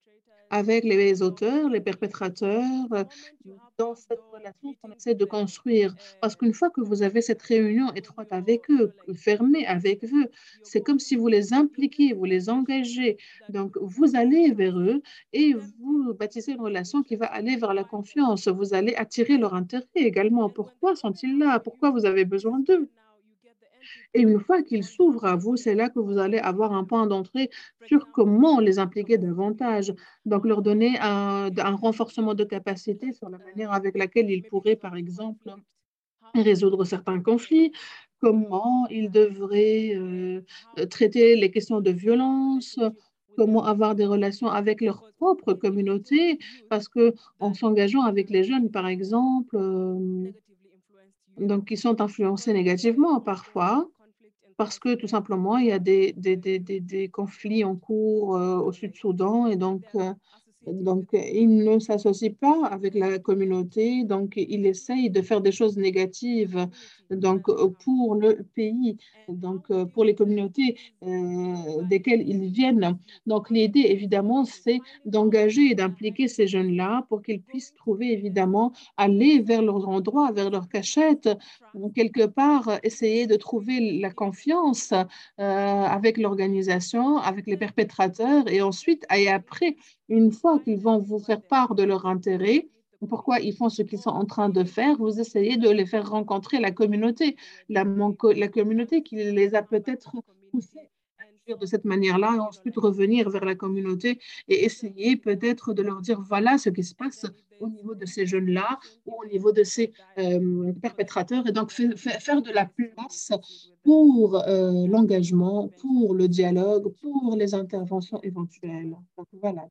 S1: avec les auteurs, les perpétrateurs, euh, dans cette relation qu'on essaie de construire. Parce qu'une fois que vous avez cette réunion étroite avec eux, fermée avec eux, c'est comme si vous les impliquiez, vous les engagez. Donc, vous allez vers eux et vous bâtissez une relation qui va aller vers la confiance. Vous allez attirer leur intérêt également. Pourquoi sont-ils là? Pourquoi vous avez besoin d'eux? Et une fois qu'ils s'ouvrent à vous, c'est là que vous allez avoir un point d'entrée sur comment les impliquer davantage. Donc, leur donner un, un renforcement de capacité sur la manière avec laquelle ils pourraient, par exemple, résoudre certains conflits, comment ils devraient euh, traiter les questions de violence, comment avoir des relations avec leur propre communauté, parce que en s'engageant avec les jeunes, par exemple, euh, donc ils sont influencés négativement parfois, parce que tout simplement, il y a des, des, des, des, des conflits en cours euh, au Sud-Soudan et donc, euh, donc euh, ils ne s'associent pas avec la communauté, donc ils essayent de faire des choses négatives donc, euh, pour le pays, donc euh, pour les communautés euh, desquelles ils viennent. Donc l'idée, évidemment, c'est d'engager et d'impliquer ces jeunes-là pour qu'ils puissent trouver, évidemment, aller vers leurs endroits, vers leurs cachettes, quelque part, euh, essayer de trouver la confiance euh, avec l'organisation, avec les perpétrateurs, et ensuite, et après, une fois qu'ils vont vous faire part de leur intérêt, pourquoi ils font ce qu'ils sont en train de faire, vous essayez de les faire rencontrer la communauté, la, la communauté qui les a peut-être poussés à agir de cette manière-là, et ensuite revenir vers la communauté et essayer peut-être de leur dire, voilà ce qui se passe au niveau de ces jeunes-là ou au niveau de ces euh, perpétrateurs et donc fait, fait, faire de la place pour euh, l'engagement, pour le dialogue, pour les interventions éventuelles. Donc voilà.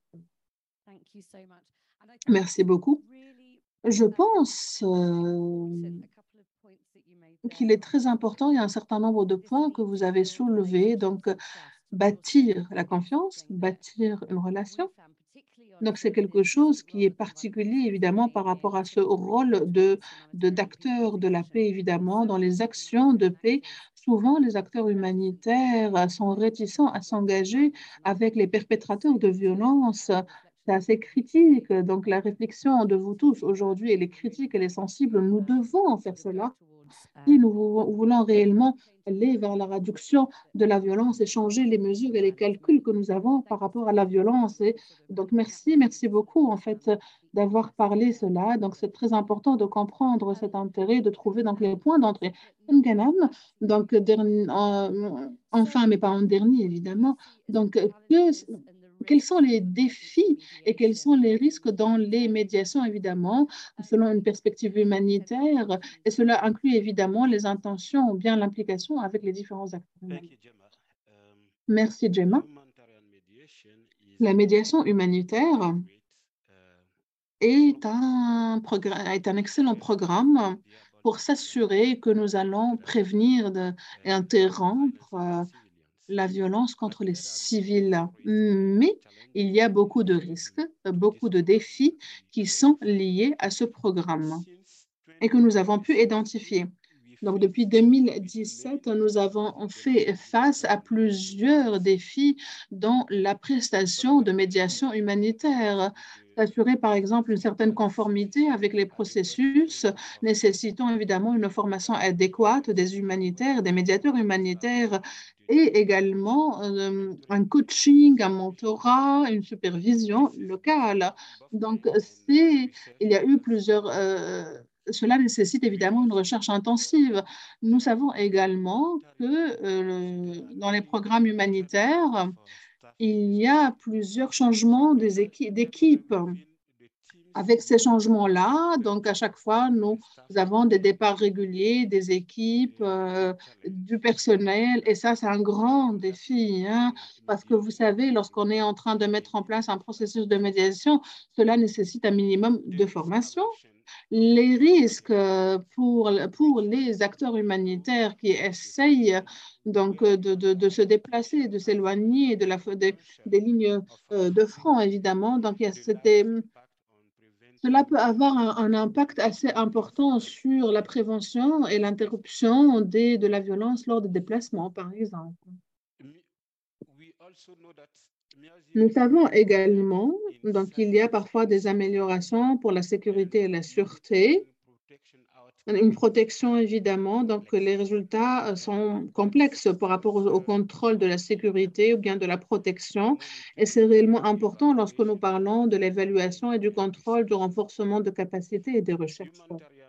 S1: Merci beaucoup. Je pense euh, qu'il est très important, il y a un certain nombre de points que vous avez soulevés, donc bâtir la confiance, bâtir une relation. Donc, c'est quelque chose qui est particulier, évidemment, par rapport à ce rôle de, de, d'acteur de la paix, évidemment, dans les actions de paix. Souvent, les acteurs humanitaires sont réticents à s'engager avec les perpétrateurs de violences. C'est assez critique. Donc, la réflexion de vous tous aujourd'hui, elle est critique, elle est sensible. Nous devons faire cela si nous voulons réellement aller vers la réduction de la violence et changer les mesures et les calculs que nous avons par rapport à la violence. Et donc, merci, merci beaucoup, en fait, d'avoir parlé cela. Donc, c'est très important de comprendre cet intérêt, de trouver donc les points d'entrée. Nganam, donc, dernier, euh, enfin, mais pas en dernier, évidemment. Donc, que, quels sont les défis et quels sont les risques dans les médiations, évidemment, selon une perspective humanitaire, et cela inclut évidemment les intentions ou bien l'implication avec les différents acteurs humanitaires. Merci, Gemma. La médiation humanitaire est un, est un excellent programme pour s'assurer que nous allons prévenir de, et interrompre euh, la violence contre les civils. Mais il y a beaucoup de risques, beaucoup de défis qui sont liés à ce programme et que nous avons pu identifier. Donc, depuis deux mille dix-sept, nous avons fait face à plusieurs défis dans la prestation de médiation humanitaire. Assurer, par exemple, une certaine conformité avec les processus, nécessitant évidemment une formation adéquate des humanitaires, des médiateurs humanitaires, et également euh, un coaching, un mentorat, une supervision locale. Donc, c'est, il y a eu plusieurs euh, cela nécessite évidemment une recherche intensive. Nous savons également que euh, dans les programmes humanitaires, il y a plusieurs changements d'équipe. Avec ces changements-là, donc à chaque fois, nous avons des départs réguliers, des équipes, euh, du personnel, et ça, c'est un grand défi, hein, parce que vous savez, lorsqu'on est en train de mettre en place un processus de médiation, cela nécessite un minimum de formation. Les risques pour, pour les acteurs humanitaires qui essayent donc de, de, de se déplacer, de s'éloigner de la, des, des lignes de front, évidemment. Donc, il y a cette, cela peut avoir un, un, impact assez important sur la prévention et l'interruption de la violence lors des déplacements, par exemple. Nous savons également Donc, il y a parfois des améliorations pour la sécurité et la sûreté. Une protection, évidemment. Donc, les résultats euh, sont complexes par rapport au, au contrôle de la sécurité ou bien de la protection. Et c'est réellement important lorsque nous parlons de l'évaluation et du contrôle, du renforcement de capacités et des recherches.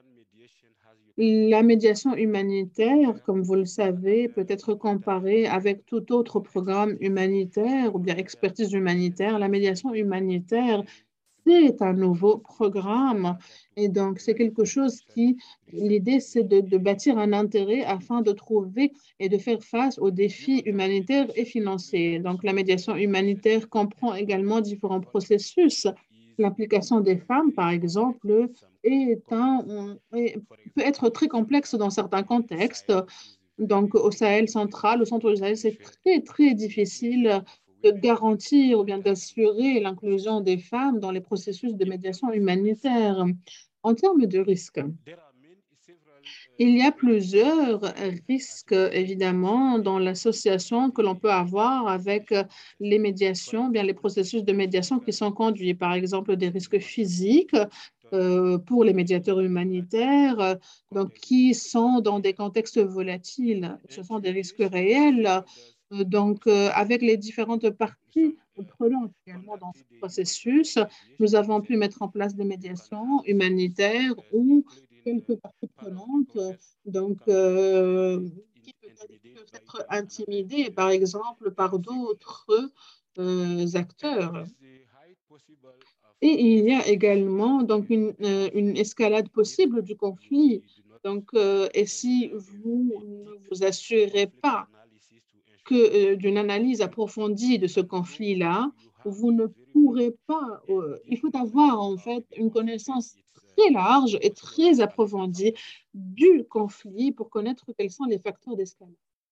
S1: La médiation humanitaire, comme vous le savez, peut être comparée avec tout autre programme humanitaire ou bien expertise humanitaire. La médiation humanitaire, c'est un nouveau programme. Et donc, c'est quelque chose qui, l'idée, c'est de, de bâtir un intérêt afin de trouver et de faire face aux défis humanitaires et financiers. Donc, la médiation humanitaire comprend également différents processus. L'implication des femmes, par exemple, est un, est- peut être très complexe dans certains contextes. Donc, au Sahel central, au centre du Sahel, c'est très, très difficile de garantir ou bien d'assurer l'inclusion des femmes dans les processus de médiation humanitaire. En termes de risques, il y a plusieurs risques, évidemment, dans l'association que l'on peut avoir avec les médiations, bien les processus de médiation qui sont conduits. Par exemple, des risques physiques euh, pour les médiateurs humanitaires, euh, donc qui sont dans des contextes volatiles. Ce sont des risques réels. Euh, donc, euh, avec les différentes parties prenantes également dans ce processus, nous avons pu mettre en place des médiations humanitaires ou quelques parties prenantes, euh, donc, euh, qui peut-être peuvent être intimidées, par exemple, par d'autres euh, acteurs. Et il y a également donc une, euh, une escalade possible du conflit. Donc, euh, et si vous ne vous assurez pas que, euh, d'une analyse approfondie de ce conflit-là, vous ne pourrez pas, euh, il faut avoir en fait une connaissance très large et très approfondie du conflit pour connaître quels sont les facteurs d'escalade.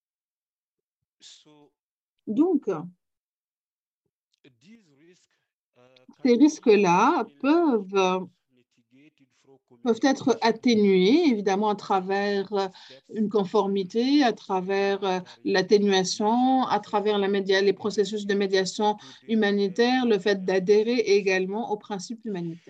S1: Donc, ces risques-là peuvent peuvent être atténués, évidemment, à travers euh, une conformité, à travers euh, l'atténuation, à travers la média- les processus de médiation humanitaire, le fait d'adhérer également aux principes humanitaires.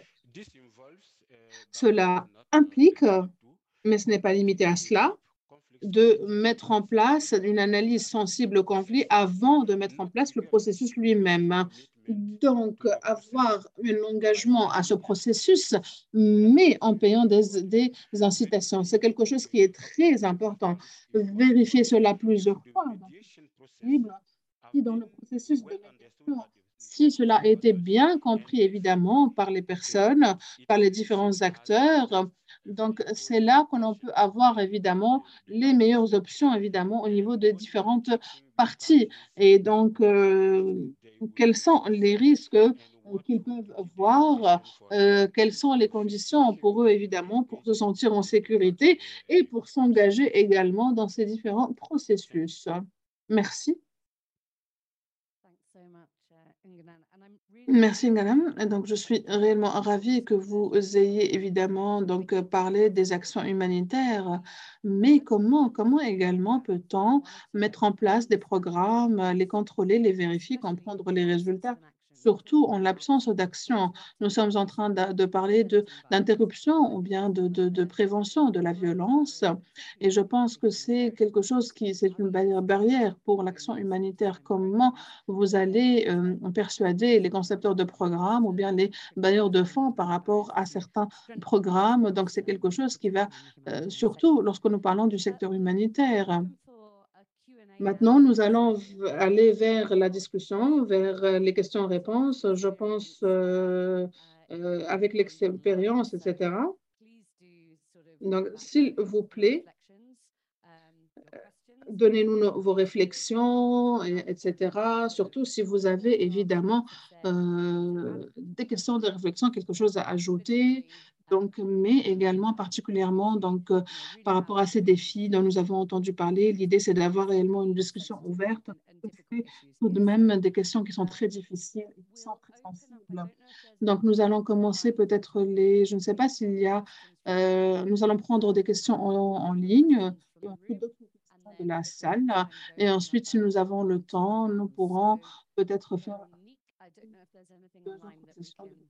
S1: Cela implique, mais ce n'est pas limité à cela, de mettre en place une analyse sensible au conflit avant de mettre en place le processus lui-même. Donc, avoir un engagement à ce processus, mais en payant des, des incitations. C'est quelque chose qui est très important. Vérifier cela plusieurs fois. Donc, possible, si dans le processus de médiation, si cela a été bien compris, évidemment, par les personnes, par les différents acteurs, donc c'est là que l'on peut avoir, évidemment, les meilleures options, évidemment, au niveau des différentes parties. Et donc, euh, quels sont les risques euh, qu'ils peuvent voir, euh, quelles sont les conditions pour eux, évidemment, pour se sentir en sécurité et pour s'engager également dans ces différents processus. Merci. Merci, madame. Et donc, je suis réellement ravie que vous ayez évidemment donc euh, parlé des actions humanitaires, mais comment, comment également peut-on mettre en place des programmes, euh, les contrôler, les vérifier, comprendre les résultats, surtout en l'absence d'action. Nous sommes en train de, de parler de, d'interruption ou bien de, de, de prévention de la violence, et je pense que c'est quelque chose qui, c'est une barrière barrière pour l'action humanitaire. Comment vous allez euh, persuader les concepteurs de programmes ou bien les bailleurs de fonds par rapport à certains programmes. Donc, c'est quelque chose qui va, euh, surtout lorsque nous parlons du secteur humanitaire. Maintenant, nous allons v- aller vers la discussion, vers euh, les questions-réponses. Je pense, euh, euh, avec l'expérience, et cetera. Donc, s'il vous plaît, donnez-nous nos- vos réflexions, et- etc. Surtout si vous avez évidemment euh, des questions de réflexion, quelque chose à ajouter. Donc, mais également particulièrement donc, euh, par rapport à ces défis dont nous avons entendu parler, l'idée c'est d'avoir réellement une discussion ouverte. parce que C'est tout de même des questions qui sont très difficiles et qui sont très sensibles. Donc, nous allons commencer peut-être les, je ne sais pas s'il y a, euh, nous allons prendre des questions en, en ligne et ensuite d'autres de la salle. Et ensuite, si nous avons le temps, nous pourrons peut-être faire deux autres sessions de-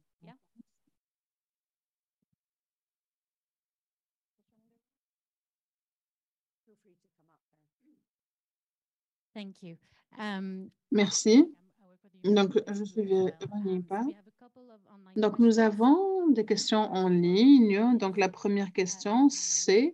S2: Thank you. Um,
S1: Merci. Donc,
S2: Donc,
S1: je suis Véronique Pain. Donc, nous avons des questions en ligne. Donc, la première question, c'est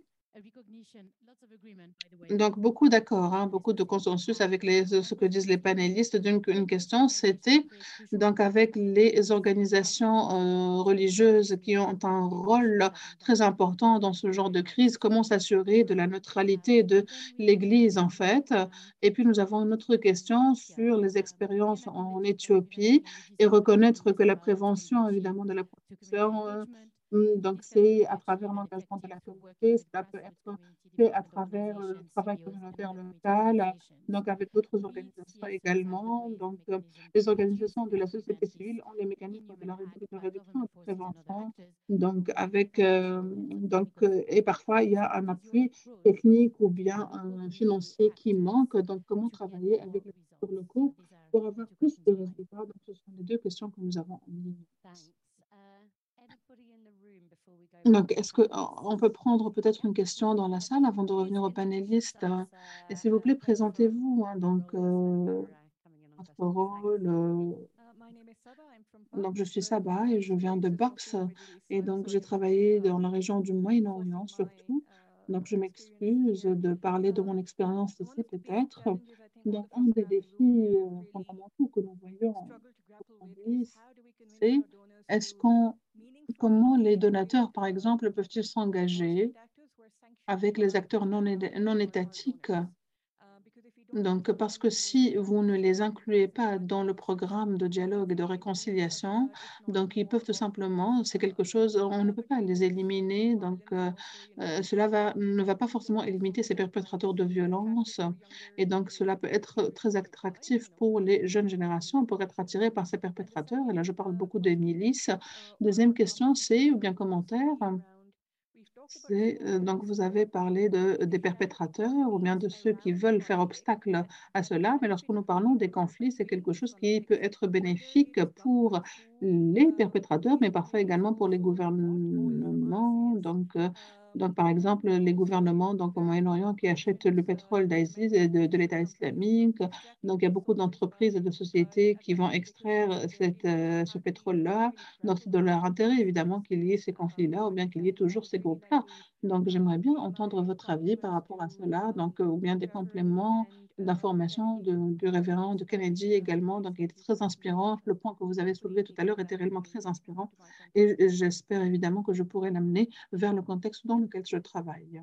S1: donc beaucoup d'accords, hein, beaucoup de consensus avec les, ce que disent les panélistes. Donc, une question, c'était donc avec les organisations euh, religieuses qui ont un rôle très important dans ce genre de crise, comment s'assurer de la neutralité de l'Église, en fait. Et puis, nous avons une autre question sur les expériences en Éthiopie et reconnaître que la prévention, évidemment, de la protection, euh, donc c'est à travers l'engagement de la communauté, cela peut être fait à travers le travail communautaire local, donc avec d'autres organisations également. Donc, euh, les organisations de la société civile ont les mécanismes de la rédu- de réduction et de prévention. Donc, avec, euh, donc, euh, et parfois, il y a un appui technique ou bien un financier qui manque. Donc, comment travailler avec les acteurs locaux pour avoir plus de résultats? Donc, ce sont les deux questions que nous avons en ligne. Donc, est-ce qu'on peut prendre peut-être une question dans la salle avant de revenir aux panélistes? Et s'il vous plaît, présentez-vous, hein, donc, euh, votre rôle. euh, donc, je suis Saba et je viens de Box. Et donc, j'ai travaillé dans la région du Moyen-Orient surtout. Donc, je m'excuse de parler de mon expérience ici, peut-être. Donc, un des défis euh, fondamentaux que nous voyons aujourd'hui, c'est est-ce qu'on, comment les donateurs, par exemple, peuvent-ils s'engager avec les acteurs non, éda- non étatiques? Donc, parce que si vous ne les incluez pas dans le programme de dialogue et de réconciliation, donc ils peuvent tout simplement, c'est quelque chose, on ne peut pas les éliminer. Donc, euh, euh, cela va, ne va pas forcément éliminer ces perpétrateurs de violence. Et donc, cela peut être très attractif pour les jeunes générations, pour être attirés par ces perpétrateurs. Et là, je parle beaucoup des milices. Deuxième question, c'est, ou bien commentaire. C'est, euh, donc, vous avez parlé de, des perpétrateurs ou bien de ceux qui veulent faire obstacle à cela, mais lorsque nous parlons des conflits, c'est quelque chose qui peut être bénéfique pour les perpétrateurs, mais parfois également pour les gouvernements. Donc, euh, donc par exemple, les gouvernements donc, au Moyen-Orient qui achètent le pétrole d'ISIS et de, de l'État islamique. Donc, il y a beaucoup d'entreprises et de sociétés qui vont extraire cette, euh, ce pétrole-là. Donc, c'est de leur intérêt, évidemment, qu'il y ait ces conflits-là ou bien qu'il y ait toujours ces groupes-là. Donc, j'aimerais bien entendre votre avis par rapport à cela, donc, euh, ou bien des compléments d'informations de, du révérend de Kennedy également. Donc, il était très inspirant. Le point que vous avez soulevé tout à l'heure était réellement très inspirant. Et, et j'espère évidemment que je pourrai l'amener vers le contexte dans lequel je travaille.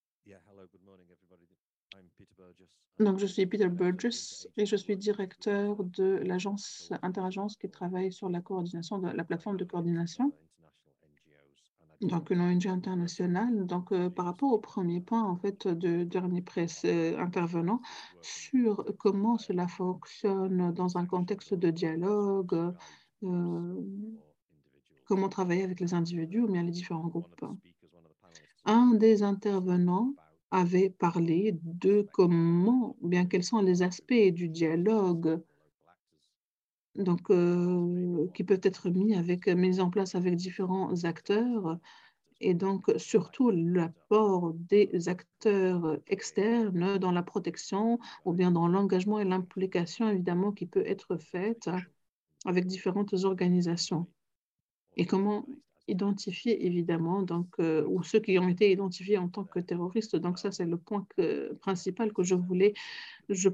S1: Donc, je suis Peter Burgess et je suis directeur de l'agence Interagence qui travaille sur la coordination de la plateforme de coordination. Donc, une O N G internationale. Donc, euh, par rapport au premier point, en fait, de dernier presse, euh, intervenant sur comment cela fonctionne dans un contexte de dialogue, euh, comment travailler avec les individus ou bien les différents groupes. Un des intervenants avait parlé de comment, ou bien quels sont les aspects du dialogue donc, euh, qui peuvent être mis, avec, mis en place avec différents acteurs et donc surtout l'apport des acteurs externes dans la protection ou bien dans l'engagement et l'implication évidemment qui peut être faite avec différentes organisations. Et comment identifier évidemment donc euh, ou ceux qui ont été identifiés en tant que terroristes. Donc ça c'est le point que- principal que je voulais. Je,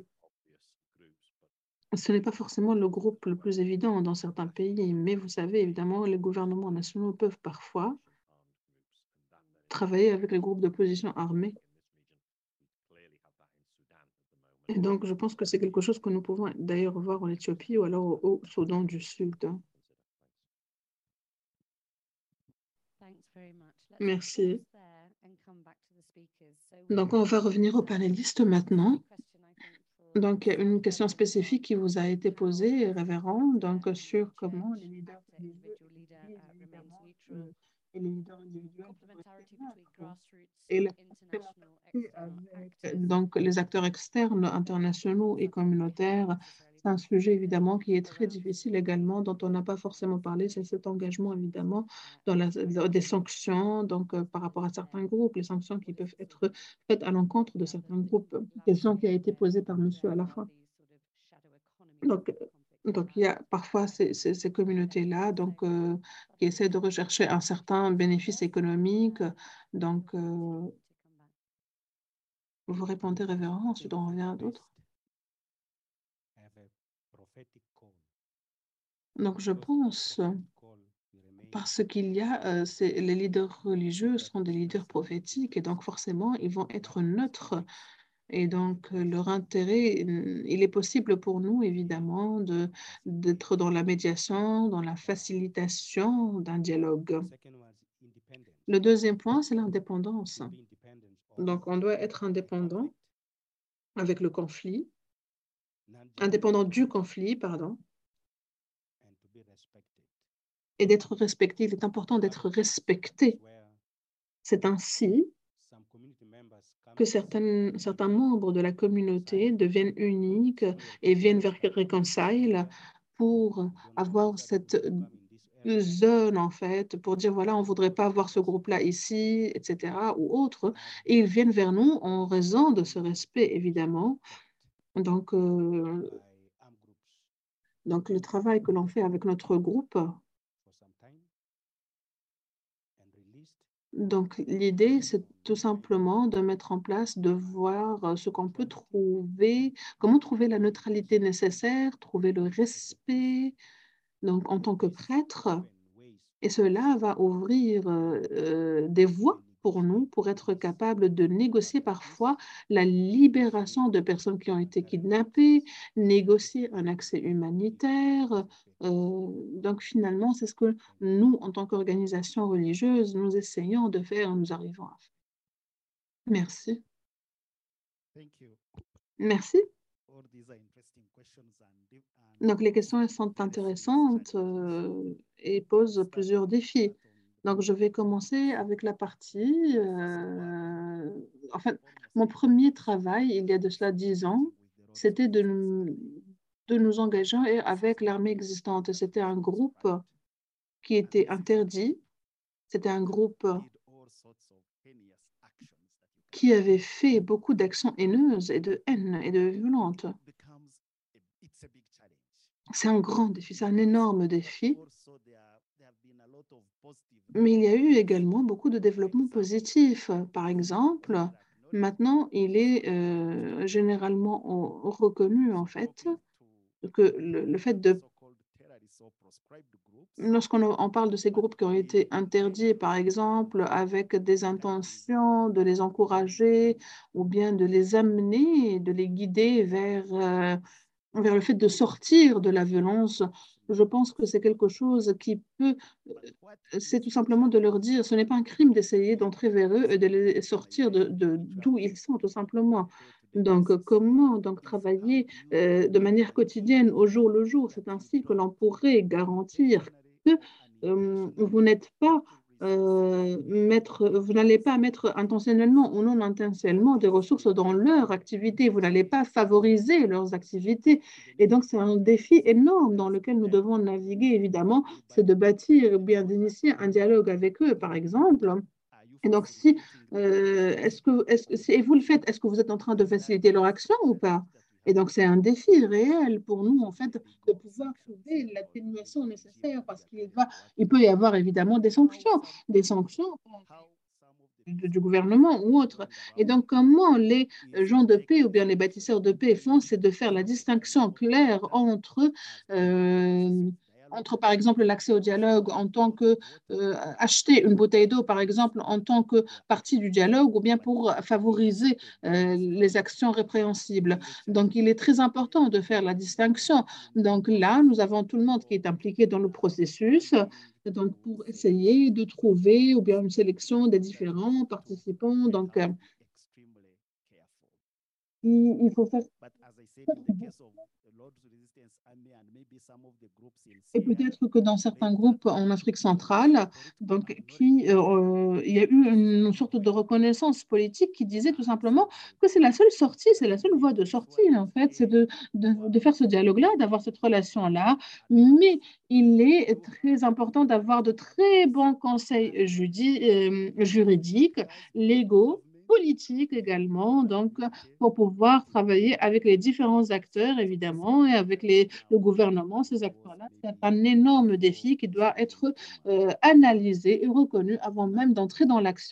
S1: ce n'est pas forcément le groupe le plus évident dans certains pays, mais vous savez évidemment les gouvernements nationaux peuvent parfois travailler avec les groupes d'opposition armés. Et donc, je pense que c'est quelque chose que nous pouvons d'ailleurs voir en Éthiopie ou alors au, au Soudan du Sud. Merci. Donc, on va revenir aux panélistes maintenant. Donc, il y a une question spécifique qui vous a été posée, révérend, donc sur comment les leaders religieux utilisent évidemment euh, et les leaders individuels peuvent rester
S2: complementarity between
S1: neutres.
S2: grassroots,
S1: Et la
S2: international,
S1: complémentarité
S2: external
S1: avec
S2: actors
S1: donc, les acteurs externes, internationaux et communautaires, c'est un sujet évidemment qui est très difficile également, dont on n'a pas forcément parlé, c'est cet engagement évidemment dans la, des sanctions, donc euh, par rapport à certains groupes, les sanctions qui peuvent être faites à l'encontre de certains groupes. Question qui a été posée par monsieur à la fin. Donc, donc il y a parfois ces, ces, ces communautés-là donc, euh, qui essaient de rechercher un certain bénéfice économique. Donc, euh, vous répondez, révérend, ensuite on revient à d'autres. Donc, je pense, parce qu'il y a, euh, c'est- les leaders religieux sont des leaders prophétiques et donc forcément, ils vont être neutres. Et donc, euh, leur intérêt, euh, il est possible pour nous, évidemment, de, d'être dans la médiation, dans la facilitation d'un dialogue. Le deuxième point, c'est l'indépendance. Donc, on doit être indépendant avec le conflit, indépendant du conflit, pardon, et d'être respecté. Il est important d'être respecté. C'est ainsi que certaines, certains membres de la communauté deviennent uniques et viennent vers Reconcile pour avoir cette zone, en fait, pour dire, voilà, on ne voudrait pas voir ce groupe-là ici, et cetera, ou autre. Et ils viennent vers nous en raison de ce respect, évidemment. Donc, euh, donc le travail que l'on fait avec notre groupe, donc l'idée, c'est tout simplement de mettre en place, de voir euh, ce qu'on peut trouver, comment trouver la neutralité nécessaire, trouver le respect, donc en tant que prêtre. Et cela va ouvrir euh, euh, des voies pour nous pour être capables de négocier parfois la libération de personnes qui ont été kidnappées, négocier un accès humanitaire. Euh, donc finalement, c'est ce que nous, en tant qu'organisation religieuse, nous essayons de faire, nous arrivons à faire. Merci. Merci. Donc les questions elles sont intéressantes euh, et posent plusieurs défis. Donc je vais commencer avec la partie, euh, enfin, mon premier travail, il y a de cela dix ans, c'était de nous, de nous engager avec l'armée existante. C'était un groupe qui était interdit, c'était un groupe qui avait fait beaucoup d'actions haineuses et de haine et de violentes. C'est un grand défi, c'est un énorme défi. Mais il y a eu également beaucoup de développements positifs. Par exemple, maintenant, il est euh, généralement o- reconnu, en fait, que le, le fait de, lorsqu'on on parle de ces groupes qui ont été interdits, par exemple, avec des intentions de les encourager ou bien de les amener, de les guider vers, euh, vers le fait de sortir de la violence, je pense que c'est quelque chose qui peut, c'est tout simplement de leur dire, ce n'est pas un crime d'essayer d'entrer vers eux et de les sortir de, de- d'où ils sont, tout simplement. Donc, euh, comment donc travailler euh, de manière quotidienne, au jour le jour? C'est ainsi que l'on pourrait garantir que euh, vous n'êtes pas euh, mettre, vous n'allez pas mettre intentionnellement ou non intentionnellement des ressources dans leur activité, vous n'allez pas favoriser leurs activités. Et donc, c'est un défi énorme dans lequel nous devons naviguer, évidemment, c'est de bâtir ou bien d'initier un dialogue avec eux, par exemple. Et donc, si, euh, est-ce que, est-ce que, si- et vous le faites, est-ce que vous êtes en train de faciliter leur action ou pas? Et donc, c'est un défi réel pour nous, en fait, de pouvoir trouver l'atténuation nécessaire parce qu'il va, il peut y avoir évidemment des sanctions, des sanctions du, du gouvernement ou autre. Et donc, comment les gens de paix ou bien les bâtisseurs de paix font, c'est de faire la distinction claire entre, euh, entre par exemple, l'accès au dialogue en tant que euh, acheter une bouteille d'eau, par exemple, en tant que partie du dialogue ou bien pour favoriser euh, les actions répréhensibles. Donc, il est très important de faire la distinction. Donc là, nous avons tout le monde qui est impliqué dans le processus donc pour essayer de trouver ou bien une sélection des différents participants. Donc, euh, il, il faut faire. Et peut-être que dans certains groupes en Afrique centrale, donc, qui, euh, il y a eu une sorte de reconnaissance politique qui disait tout simplement que c'est la seule sortie, c'est la seule voie de sortie, en fait, c'est de, de, de faire ce dialogue-là, d'avoir cette relation-là. Mais il est très important d'avoir de très bons conseils judi- euh, juridiques, légaux, politiques également, donc pour pouvoir travailler avec les différents acteurs, évidemment, et avec les, le gouvernement, ces acteurs-là. C'est un énorme défi qui doit être euh, analysé et reconnu avant même d'entrer dans l'action.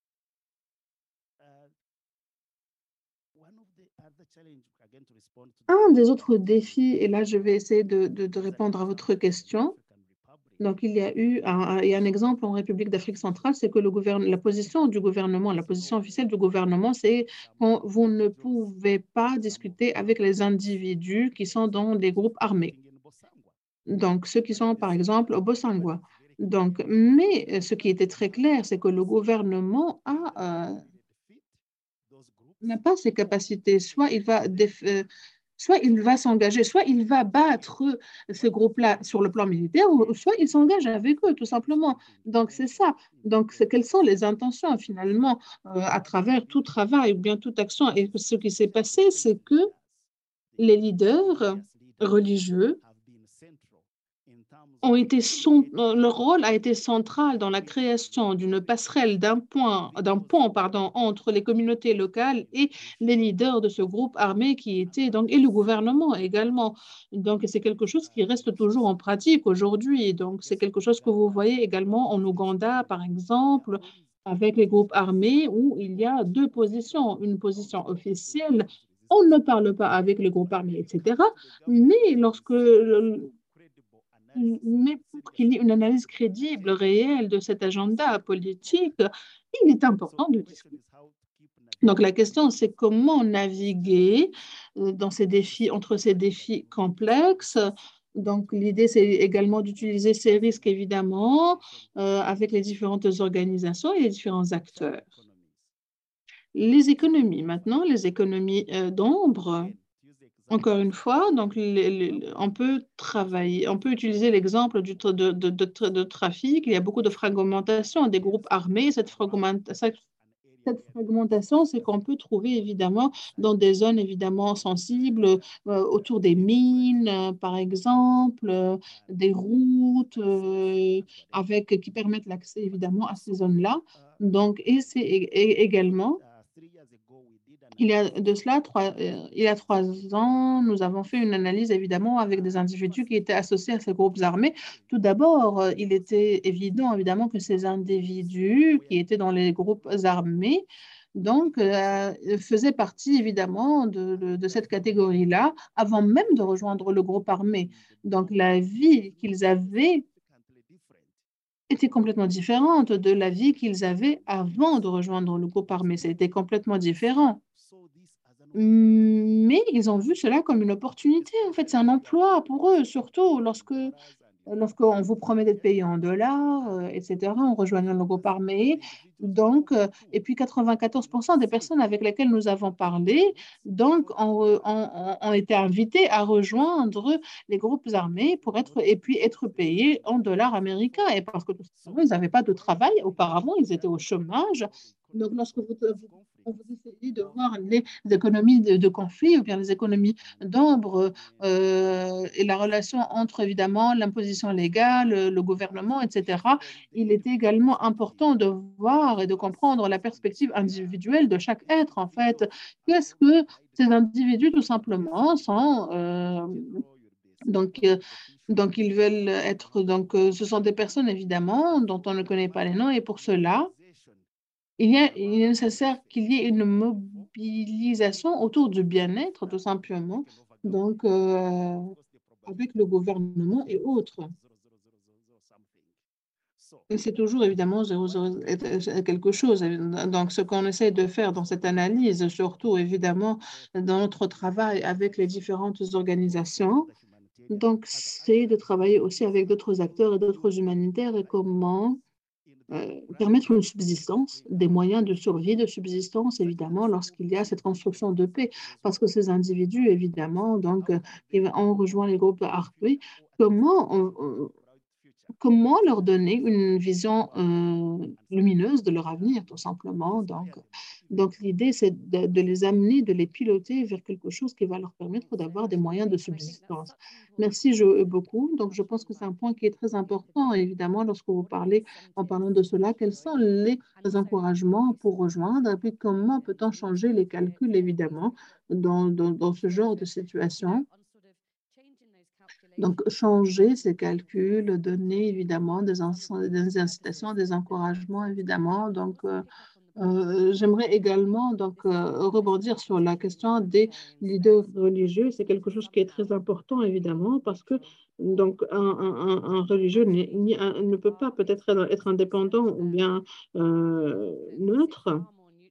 S1: Un des autres défis, et là je vais essayer de, de- de répondre à votre question. Donc, il y a eu un, un- et un exemple en République d'Afrique centrale, c'est que le gouverne, la position du gouvernement, la position officielle du gouvernement, c'est que vous ne pouvez pas discuter avec les individus qui sont dans des groupes armés. Donc, ceux qui sont, par exemple, au Bosangwa. Donc, mais euh, ce qui était très clair, c'est que le gouvernement a, euh, n'a pas ces capacités. Soit il va, déf- euh, soit il va s'engager, soit il va battre ce groupe-là sur le plan militaire, ou soit il s'engage avec eux, tout simplement. Donc, c'est ça. Donc, c'est, quelles sont les intentions, finalement, euh, à travers tout travail ou bien toute action? Et ce qui s'est passé, c'est que les leaders religieux ont été son- euh, leur rôle a été central dans la création d'une passerelle d'un point, d'un pont, pardon, entre les communautés locales et les leaders de ce groupe armé qui était donc et le gouvernement également. Donc c'est quelque chose qui reste toujours en pratique aujourd'hui. Donc c'est quelque chose que vous voyez également en Ouganda, par exemple, avec les groupes armés où il y a deux positions, une position officielle. On ne parle pas avec les groupes armés, et cetera. Mais lorsque mais pour qu'il y ait une analyse crédible, réelle de cet agenda politique, il est important de discuter. Donc la question, c'est comment naviguer euh, dans ces défis, entre ces défis complexes. Donc l'idée, c'est également d'utiliser ces risques, évidemment, euh, avec les différentes organisations et les différents acteurs. Les économies, maintenant, les économies euh, d'ombre. Encore une fois, donc les- les- on peut travailler, on peut utiliser l'exemple du tra- de, de, de tra- de trafic. Il y a beaucoup de fragmentation des groupes armés. Cette fragmenta- cette- cette fragmentation, c'est qu'on peut trouver évidemment dans des zones évidemment sensibles, euh, autour des mines, euh, par exemple, euh, des routes euh, avec, qui permettent l'accès évidemment à ces zones-là. Donc, et c'est é- é- également il y a de cela trois, euh, il y a trois ans, nous avons fait une analyse évidemment avec des individus qui étaient associés à ces groupes armés. Tout d'abord, euh, il était évident évidemment que ces individus qui étaient dans les groupes armés donc, euh, faisaient partie évidemment de, de- de cette catégorie-là avant même de rejoindre le groupe armé. Donc, la vie qu'ils avaient était complètement différente de la vie qu'ils avaient avant de rejoindre le groupe armé. C'était complètement différent. Mais ils ont vu cela comme une opportunité. En fait, c'est un emploi pour eux, surtout lorsque lorsqu'on vous promet d'être payé en dollars, euh, et cetera, en rejoignant le groupe armé. Donc, euh, et puis quatre-vingt-quatorze pour cent des personnes avec lesquelles nous avons parlé donc, ont, ont- ont été invitées à rejoindre les groupes armés pour être, et puis être payés en dollars américains. Et parce que tout simplement, ils n'avaient pas de travail. Auparavant, ils étaient au chômage. Donc, lorsque vous, vous, vous essayez de voir les économies de, de conflit ou bien les économies d'ombre, euh, et la relation entre évidemment l'imposition légale, le, le gouvernement, et cetera, il est également important de voir et de comprendre la perspective individuelle de chaque être, en fait. Qu'est-ce que ces individus, tout simplement, sont... euh, donc, euh, donc, ils veulent être... Donc, euh, ce sont des personnes, évidemment, dont on ne connaît pas les noms, et pour cela, il y a, il est nécessaire qu'il y ait une mobilisation autour du bien-être, tout simplement. Donc, euh, avec le gouvernement et autres. Et c'est toujours évidemment zéro, zéro, quelque chose. Donc, ce qu'on essaie de faire dans cette analyse, surtout évidemment dans notre travail avec les différentes organisations, donc c'est de travailler aussi avec d'autres acteurs et d'autres humanitaires et comment euh, permettre une subsistance, des moyens de survie, de subsistance, évidemment, lorsqu'il y a cette construction de paix. Parce que ces individus, évidemment, donc, euh, qui ont rejoint les groupes armés, comment on, on- comment leur donner une vision euh, lumineuse de leur avenir, tout simplement. Donc, donc l'idée, c'est de, de les amener, de les piloter vers quelque chose qui va leur permettre d'avoir des moyens de subsistance. Merci je, beaucoup. Donc, je pense que c'est un point qui est très important, évidemment, lorsque vous parlez, en parlant de cela, quels sont les encouragements pour rejoindre, et puis comment peut-on changer les calculs, évidemment, dans, dans, dans ce genre de situation. Donc, changer ces calculs, donner évidemment des, inc- des incitations, des encouragements, évidemment. Donc, euh, euh, j'aimerais également donc, euh, rebondir sur la question des leaders religieux. C'est quelque chose qui est très important, évidemment, parce que donc, un, un- un- un religieux n'est- ni un- ne peut pas peut-être être, être indépendant ou bien euh, neutre.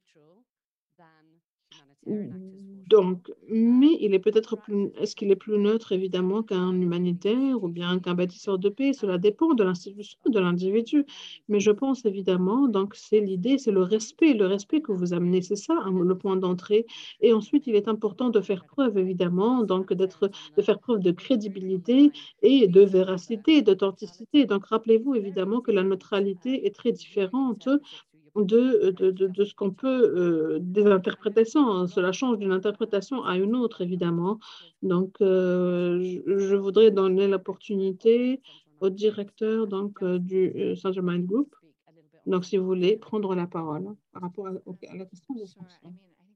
S1: Donc, mais il est peut-être plus, est-ce qu'il est plus neutre, évidemment, qu'un humanitaire ou bien qu'un bâtisseur de paix? Cela dépend de l'institution, de l'individu. Mais je pense, évidemment, donc c'est l'idée, c'est le respect, le respect que vous amenez, c'est ça, hein, le point d'entrée. Et ensuite, il est important de faire preuve, évidemment, donc d'être, de faire preuve de crédibilité et de véracité, d'authenticité. Donc, rappelez-vous, évidemment, que la neutralité est très différente de, de, de, de ce qu'on peut, euh, des interprétations, hein. Cela change d'une interprétation à une autre, évidemment. Donc, euh, je, je voudrais donner l'opportunité au directeur donc, euh, du euh, Saint-Germain Group. Donc, si vous voulez prendre la parole par rapport à, au- à la question des sanctions.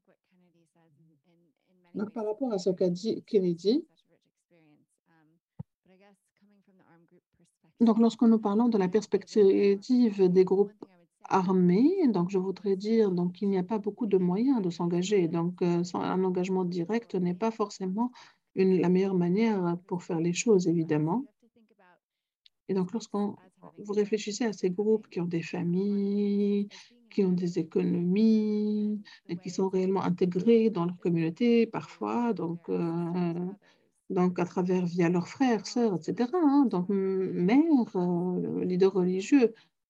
S1: Donc, par rapport à ce qu'a dit Kennedy, donc, lorsque nous parlons de la perspective des groupes armés, donc je voudrais dire donc qu'il n'y a pas beaucoup de moyens de s'engager. Donc, euh, sans- un engagement direct n'est pas forcément une, la meilleure manière pour faire les choses, évidemment. Et donc, lorsqu'on vous réfléchissez à ces groupes qui ont des familles, qui ont des économies, et qui sont réellement intégrés dans leur communauté parfois, donc euh, donc à travers via leurs frères, sœurs, et cetera, hein, donc m- mères, euh, leaders religieux.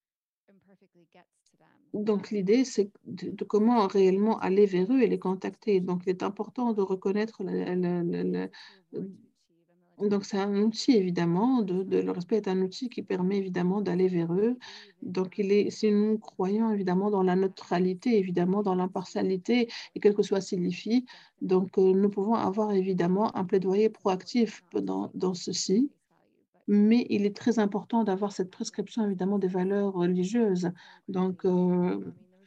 S1: Donc l'idée, c'est de, de comment réellement aller vers eux et les contacter. Donc il est important de reconnaître la- la- la- la- donc c'est un outil évidemment, de, de- le respect est un outil qui permet évidemment d'aller vers eux. Donc il est, si nous croyons évidemment dans la neutralité, évidemment dans l'impartialité, et quel que soit signifie, donc euh, nous pouvons avoir évidemment un plaidoyer proactif dans, dans ceci. Mais il est très important d'avoir cette prescription évidemment des valeurs religieuses. Donc, euh,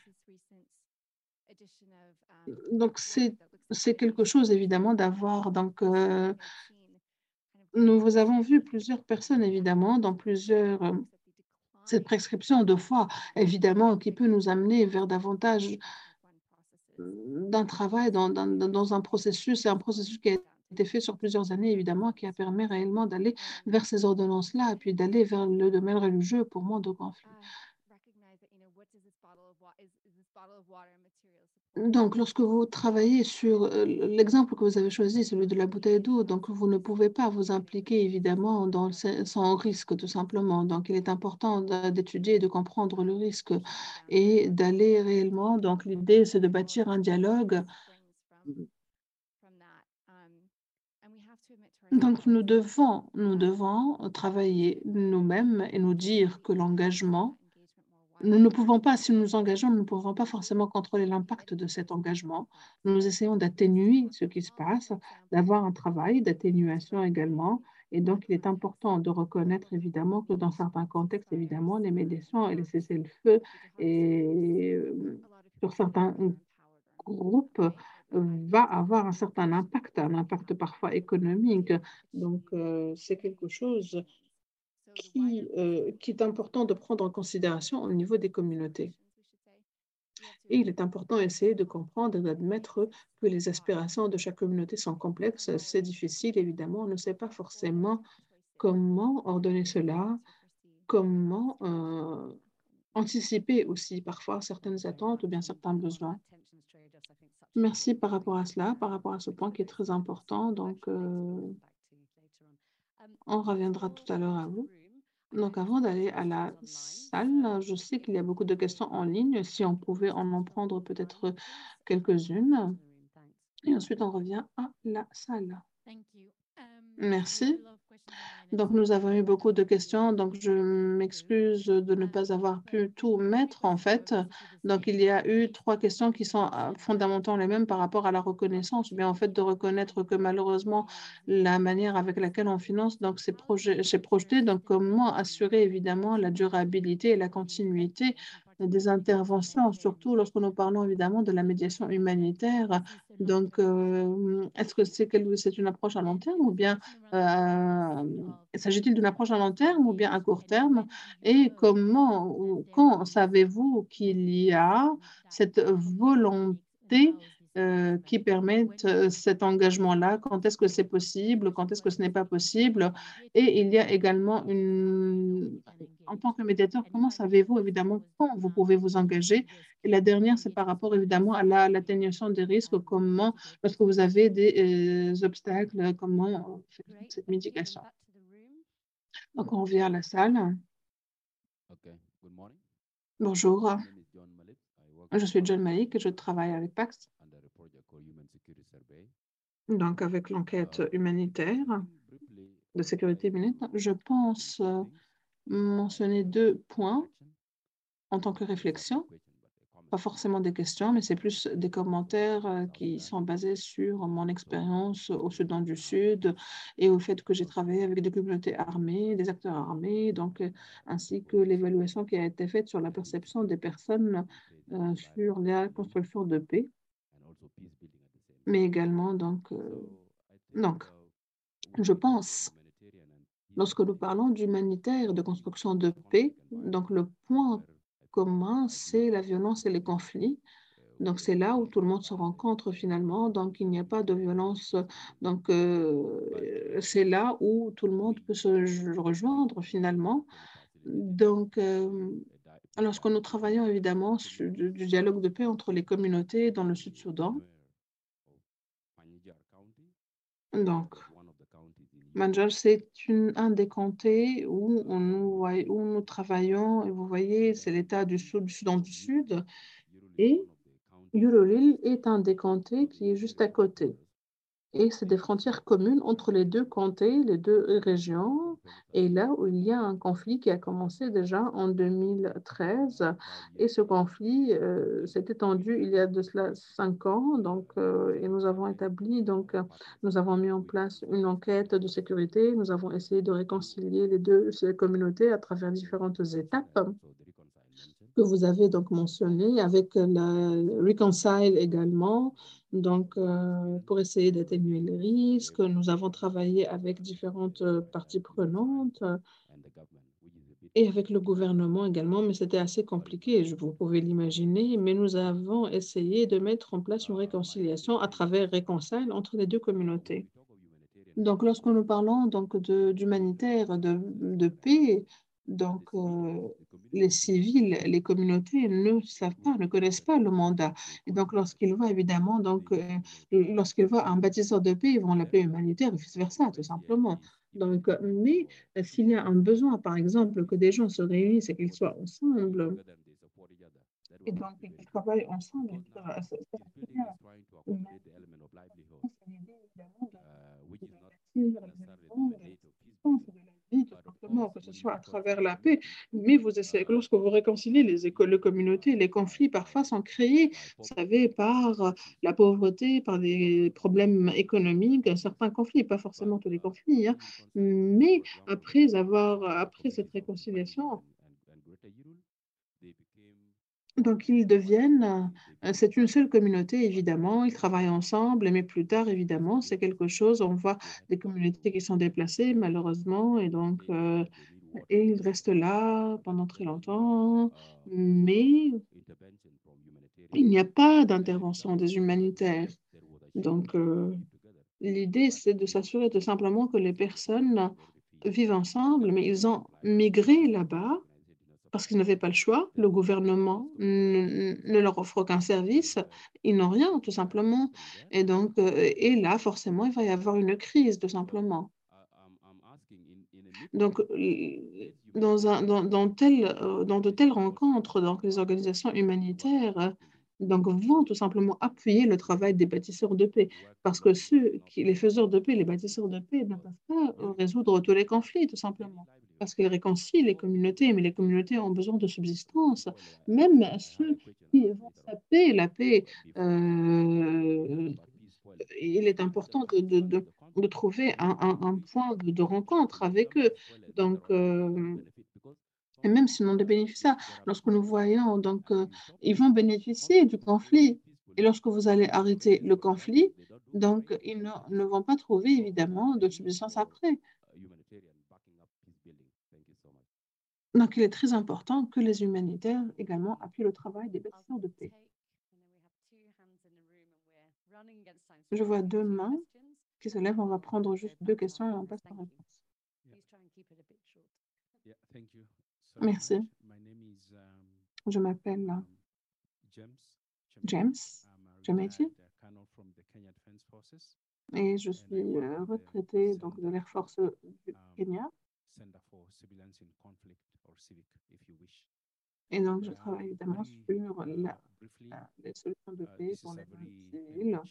S1: donc c'est, c'est quelque chose évidemment d'avoir. Donc, euh, nous avons vu plusieurs personnes évidemment dans plusieurs euh, cette prescription de foi évidemment qui peut nous amener vers davantage d'un travail dans, dans, dans un processus. C'est un processus qui a été fait sur plusieurs années évidemment qui a permis réellement d'aller vers ces ordonnances-là et puis d'aller vers le domaine religieux pour moins de conflits. Donc, lorsque vous travaillez sur euh, l'exemple que vous avez choisi, celui de la bouteille d'eau, donc vous ne pouvez pas vous impliquer évidemment dans le, sans risque tout simplement. Donc, il est important d'a- d'étudier et de comprendre le risque et d'aller réellement. Donc, l'idée, c'est de bâtir un dialogue. Donc, nous devons, nous devons travailler nous-mêmes et nous dire que l'engagement nous ne pouvons pas, si nous nous engageons, nous ne pouvons pas forcément contrôler l'impact de cet engagement. Nous essayons d'atténuer ce qui se passe, d'avoir un travail d'atténuation également. Et donc, il est important de reconnaître évidemment que dans certains contextes, évidemment, les médiations et les cessez-le-feu et euh, sur certains groupes euh, va avoir un certain impact, un impact parfois économique. Donc, euh, c'est quelque chose qui, euh, qui est important de prendre en considération au niveau des communautés. Et il est important d'essayer de comprendre et d'admettre que les aspirations de chaque communauté sont complexes. C'est difficile, évidemment. On ne sait pas forcément comment ordonner cela, comment euh, anticiper aussi parfois certaines attentes ou bien certains besoins. Merci par rapport à cela, par rapport à ce point qui est très important. Donc, euh, on reviendra tout à l'heure à vous. Donc, avant d'aller à la salle, je sais qu'il y a beaucoup de questions en ligne. Si on pouvait en en prendre peut-être quelques-unes. Et ensuite, on revient à la salle.
S2: Thank you. Um, we had
S1: Merci.
S2: a lot of questions online, and
S1: Donc,
S2: so
S1: nous
S2: I
S1: avons eu
S2: will
S1: beaucoup de
S2: try
S1: questions,
S2: to
S1: donc je
S2: uh, go through.
S1: m'excuse de ne pas
S2: Um,
S1: avoir
S2: but
S1: pu tout
S2: the three
S1: mettre en
S2: questions were
S1: fait.
S2: basically the
S1: Donc, il
S2: same.
S1: y a
S2: Um,
S1: eu trois questions qui sont euh,
S2: recognition
S1: fondamentalement les mêmes par rapport à la reconnaissance, mais en fait de reconnaître que malheureusement, la manière avec laquelle on finance donc ces projets, ces projetés, donc comment assurer évidemment la durabilité et la continuité des interventions, surtout lorsque nous parlons évidemment de la médiation humanitaire. Donc, euh, est-ce que c'est quel- c'est une approche à long terme ou bien euh, s'agit-il d'une approche à long terme ou bien à court terme? Et comment ou quand savez-vous qu'il y a cette volonté euh, qui permette euh, cet engagement-là? Quand est-ce que c'est possible? Quand est-ce que ce n'est pas possible? Et il y a également une... En tant que médiateur, comment savez-vous évidemment quand vous pouvez vous engager? Et la dernière, c'est par rapport évidemment à la- l'atténuation des risques. Comment, lorsque vous avez des euh, obstacles, comment faire
S2: Great,
S1: cette
S2: thank you. And
S1: mitigation?
S2: back to the room.
S1: Donc, on revient à la salle.
S3: Okay, good morning.
S1: Bonjour,
S3: My name is John Malik. I work
S1: je
S3: for
S1: suis
S3: Pax
S1: John Malik et je travaille avec Pax,
S3: under a project called Human Security Survey.
S1: donc avec l'enquête
S3: Uh,
S1: humanitaire
S3: I think briefly,
S1: de
S3: I would
S1: sécurité
S3: like
S1: humanitaire.
S3: to
S1: Je
S3: mention
S1: pense
S3: two
S1: euh,
S3: things.
S1: mentionner
S3: One
S1: deux
S3: as a
S1: points
S3: reflection,
S1: en tant que
S3: and these are not
S1: réflexion,
S3: questions but a comment.
S1: pas forcément des questions, mais c'est plus des commentaires euh,
S3: South
S1: qui
S3: Sudan
S1: sont basés sur mon
S3: and also
S1: expérience au Soudan du
S3: uh,
S1: Sud et au fait que j'ai
S3: also
S1: travaillé avec des communautés armées, des acteurs armés, donc euh,
S3: uh,
S1: ainsi que
S3: people who serve
S1: l'évaluation qui a été faite sur la
S3: in the
S1: perception des
S3: security
S1: personnes
S3: who play this
S1: euh,
S3: environment
S1: sur la
S3: role
S1: construction de paix,
S3: and also peace building at the same
S1: mais
S3: time.
S1: également donc euh,
S3: So I think
S1: donc
S3: uh, when
S1: je
S3: we talk about
S1: pense
S3: humanitarian and peace
S1: lorsque nous
S3: building,
S1: parlons d'humanitaire, de
S3: we need
S1: construction de
S3: a
S1: paix,
S3: conflict environment
S1: donc le point
S3: where I think
S1: commun,
S3: I believe
S1: c'est la
S3: uh,
S1: violence et les conflits.
S3: uh,
S1: Donc
S3: where
S1: c'est là où tout le
S3: people
S1: monde se
S3: are
S1: rencontre finalement.
S3: uh,
S1: Donc il n'y a pas de
S3: uh,
S1: violence.
S3: peacekeeping.
S1: Donc
S3: But
S1: euh,
S3: uh,
S1: c'est là où tout le
S3: we
S1: monde peut se j- rejoindre
S3: we have
S1: finalement.
S3: actually facilitated
S1: Donc euh,
S3: a di- peace
S1: lorsque nous
S3: dialogue between
S1: travaillons évidemment
S3: the
S1: sur
S3: communities
S1: du, du dialogue de paix entre les communautés dans le
S3: in
S1: Sud-Soudan,
S3: Nuer of Panjshir County,
S1: donc
S3: that's one of the counties in U P,
S1: Manjal, c'est une, un des comtés où, on
S3: uh,
S1: nous, voit- où nous travaillons. Et vous voyez,
S3: and
S1: c'est
S3: then
S1: l'État du Sud, du Soudan du
S3: Yurul.
S1: Sud.
S3: Yurul is
S1: Et
S3: one of the counties
S1: Yulolil est un des comtés
S3: on
S1: qui est
S3: the
S1: juste à
S3: area
S1: côté.
S3: borders
S1: Et c'est des
S3: between the
S1: frontières
S3: two
S1: communes entre les deux
S3: communities.
S1: comtés, les deux
S3: And
S1: régions.
S3: from
S1: Et
S3: twenty thirteen,
S1: là où il y a un conflit qui a commencé déjà en deux mille treize.
S3: uh, five
S1: Et
S3: years
S1: ce
S3: ago,
S1: conflit euh,
S3: then
S1: s'est étendu il y a de cela cinq ans. Donc,
S3: uh,
S1: euh,
S3: we
S1: et nous avons
S3: initiated
S1: établi, donc,
S3: our
S1: euh, nous
S3: partnership
S1: avons mis en
S3: with
S1: place
S3: the
S1: une enquête de sécurité. Nous avons essayé de réconcilier les deux ces communautés à travers différentes
S3: reconciliation
S1: étapes
S3: and also the reconcile mentioned.
S1: que vous avez donc mentionné, avec la Reconcile également, donc euh, pour essayer d'atténuer les risques. Nous avons travaillé avec différentes euh, parties prenantes euh,
S3: And the government, which is a bit
S1: et avec le
S3: complicated
S1: gouvernement également, mais c'était assez
S3: because
S1: compliqué, je,
S3: uh,
S1: vous pouvez l'imaginer, mais nous avons essayé de mettre en place une
S3: uh, my
S1: réconciliation à
S3: understanding is
S1: travers Reconcile entre les deux
S3: uh, when
S1: communautés.
S3: we talk of humanitarian
S1: Donc,
S3: peace,
S1: lorsque nous parlons donc de- d'humanitaire, de,
S3: the
S1: de
S3: civilians,
S1: paix,
S3: the
S1: donc euh,
S3: civilians, the
S1: les
S3: communities don't know
S1: civils, les communautés ne savent
S3: who
S1: pas,
S3: is
S1: ne
S3: the
S1: connaissent
S3: leader
S1: pas le mandat.
S3: they
S1: Et
S3: call
S1: donc,
S3: him
S1: lorsqu'ils voient évidemment, donc,
S3: within
S1: euh,
S3: the community.
S1: lorsqu'ils voient un bâtisseur de paix, ils vont l'appeler
S3: Therefore,
S1: humanitaire et vice-versa, tout
S3: when there
S1: simplement.
S3: is
S1: Donc,
S3: event
S1: euh, mais
S3: or
S1: euh, s'il y a un
S3: situation,
S1: besoin, par exemple, que des gens se réunissent et qu'ils
S3: people
S1: soient
S3: stick
S1: ensemble,
S3: together and they support each other. That
S1: et
S3: will
S1: donc
S3: not be
S1: qu'ils
S3: very good
S1: travaillent ensemble,
S3: because
S1: ça
S3: now
S1: va- ça- ça va
S3: peace
S1: très
S3: building
S1: bien.
S3: is trying to
S1: Mais
S3: accommodate the element of livelihood,
S1: c'est l'idée, évidemment,
S3: uh, which
S1: de
S3: is not
S1: bâtir les
S3: necessarily the
S1: éléments de
S3: mandate of peace
S1: l'existence
S3: building.
S1: de la vie, tout
S3: But of
S1: simplement,
S3: course,
S1: que ce
S3: when you
S1: soit à
S3: reconcile
S1: travers la paix.
S3: communities,
S1: Mais vous essayez,
S3: uh,
S1: lorsque vous réconciliez les, éco- les communautés, les
S3: by
S1: conflits
S3: by
S1: parfois sont créés,
S3: by
S1: vous
S3: poverty,
S1: savez, par euh,
S3: it is
S1: la
S3: uh,
S1: pauvreté, par des
S3: not uh,
S1: problèmes
S3: not
S1: économiques,
S3: always.
S1: certains conflits, pas
S3: But
S1: forcément tous les
S3: uh,
S1: conflits, hein.
S3: when you reconcile communities,
S1: Mais
S3: for example,
S1: après avoir,
S3: uh, the
S1: après cette
S3: communities of Panjshir
S1: réconciliation,
S3: and, and, and Greater Yurul, they became
S1: donc, ils
S3: uh, one
S1: deviennent,
S3: community. They
S1: euh,
S3: became
S1: c'est une seule
S3: partners.
S1: communauté,
S3: But
S1: évidemment, ils
S3: later
S1: travaillent
S3: on,
S1: ensemble, mais plus tard,
S3: uh, the
S1: évidemment, c'est
S3: situation
S1: quelque chose, on voit
S3: they had
S1: des
S3: got
S1: communautés
S3: to
S1: qui sont déplacées,
S3: a stage
S1: malheureusement, et
S3: where
S1: donc,
S3: they know
S1: euh,
S3: that they need water.
S1: et ils restent là
S3: Uh, that
S1: pendant
S3: is
S1: très
S3: when
S1: longtemps,
S3: uh,
S1: mais
S3: intervention from
S1: il
S3: humanitarian
S1: n'y a pas
S3: as a
S1: d'intervention
S3: result,
S1: des humanitaires.
S3: there was a shift
S1: Donc,
S3: to
S1: euh,
S3: live together.
S1: l'idée,
S3: But
S1: c'est de
S3: they
S1: s'assurer tout simplement que les
S3: they they
S1: personnes
S3: became very refugee.
S1: vivent ensemble,
S3: That
S1: mais
S3: was
S1: ils
S3: why
S1: ont
S3: climate
S1: migré
S3: change
S1: là-bas
S3: organization did not
S1: parce
S3: support
S1: qu'ils
S3: them.
S1: n'avaient pas le choix. Le
S3: Therefore, those
S1: gouvernement
S3: communities
S1: ne, ne leur offre aucun service.
S3: were
S1: Ils n'ont rien, tout
S3: were
S1: simplement.
S3: suffering there.
S1: Et donc, euh, et là, forcément, il va y avoir une crise, tout
S3: So
S1: simplement.
S3: I, I'm I'm asking in in a meeting,
S1: Donc, l-
S3: let's
S1: dans, un, dans, dans, tel, euh, dans de telles rencontres, donc les organisations humanitaires euh, donc, vont tout simplement appuyer le travail des bâtisseurs de paix. Parce que ceux qui, les faiseurs de paix, les bâtisseurs de paix ne peuvent pas euh, résoudre tous les conflits, tout simplement. Parce qu'ils réconcilient les communautés, mais les communautés ont besoin de subsistance. Même ceux qui vont saper la paix, euh, il est important de, de, de, de trouver un, un, un point de, de rencontre avec eux. Donc, euh, et même sinon des bénéficiaires, lorsque nous voyons, donc, euh, ils vont bénéficier du conflit. Et lorsque vous allez arrêter le conflit, donc, ils ne, ne vont pas trouver, évidemment, de subsistance après. Donc, il est très important que les humanitaires également appuient le travail des bâtisseurs de paix. Je vois deux mains qui se lèvent. On va prendre juste deux questions et on passe par réponse. Merci. Je m'appelle James Jameti et je suis euh, retraité donc, de l'Air Force du Kenya. Et donc, je travaille évidemment sur la, la, les solutions de paix pour les zones civiles.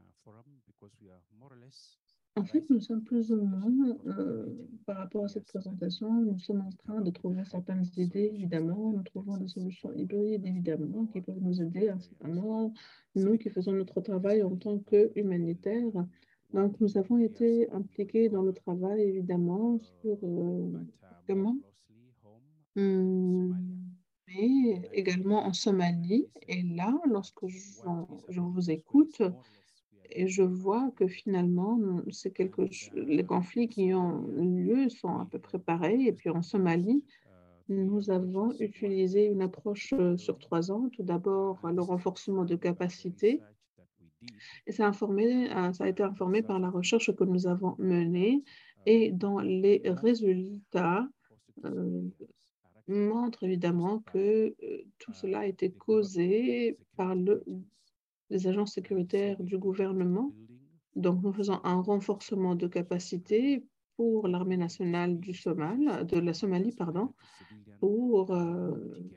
S1: En fait, nous sommes plus ou moins, euh, par rapport à cette présentation, nous sommes en train de trouver certaines idées, évidemment. Nous trouvons des solutions hybrides, évidemment, qui peuvent nous aider, incessamment, nous qui faisons notre travail en tant qu'humanitaires. Donc, nous avons été impliqués dans le travail, évidemment, sur euh, comment, hum, mais également en Somalie. Et là, lorsque je, je vous écoute, et je vois que finalement, c'est quelque ch- les conflits qui ont lieu sont à peu près pareils. Et puis en Somalie, nous avons utilisé une approche euh, sur trois ans. Tout d'abord, le renforcement de capacités. Et ça a, informé, euh, ça a été informé par la recherche que nous avons menée. Et dans les résultats, euh, montrent évidemment que euh, tout cela a été causé par le, les agences sécuritaires du gouvernement. Donc, nous faisons un renforcement de capacité pour l'armée nationale du Somal, de la Somalie, pardon, pour, euh,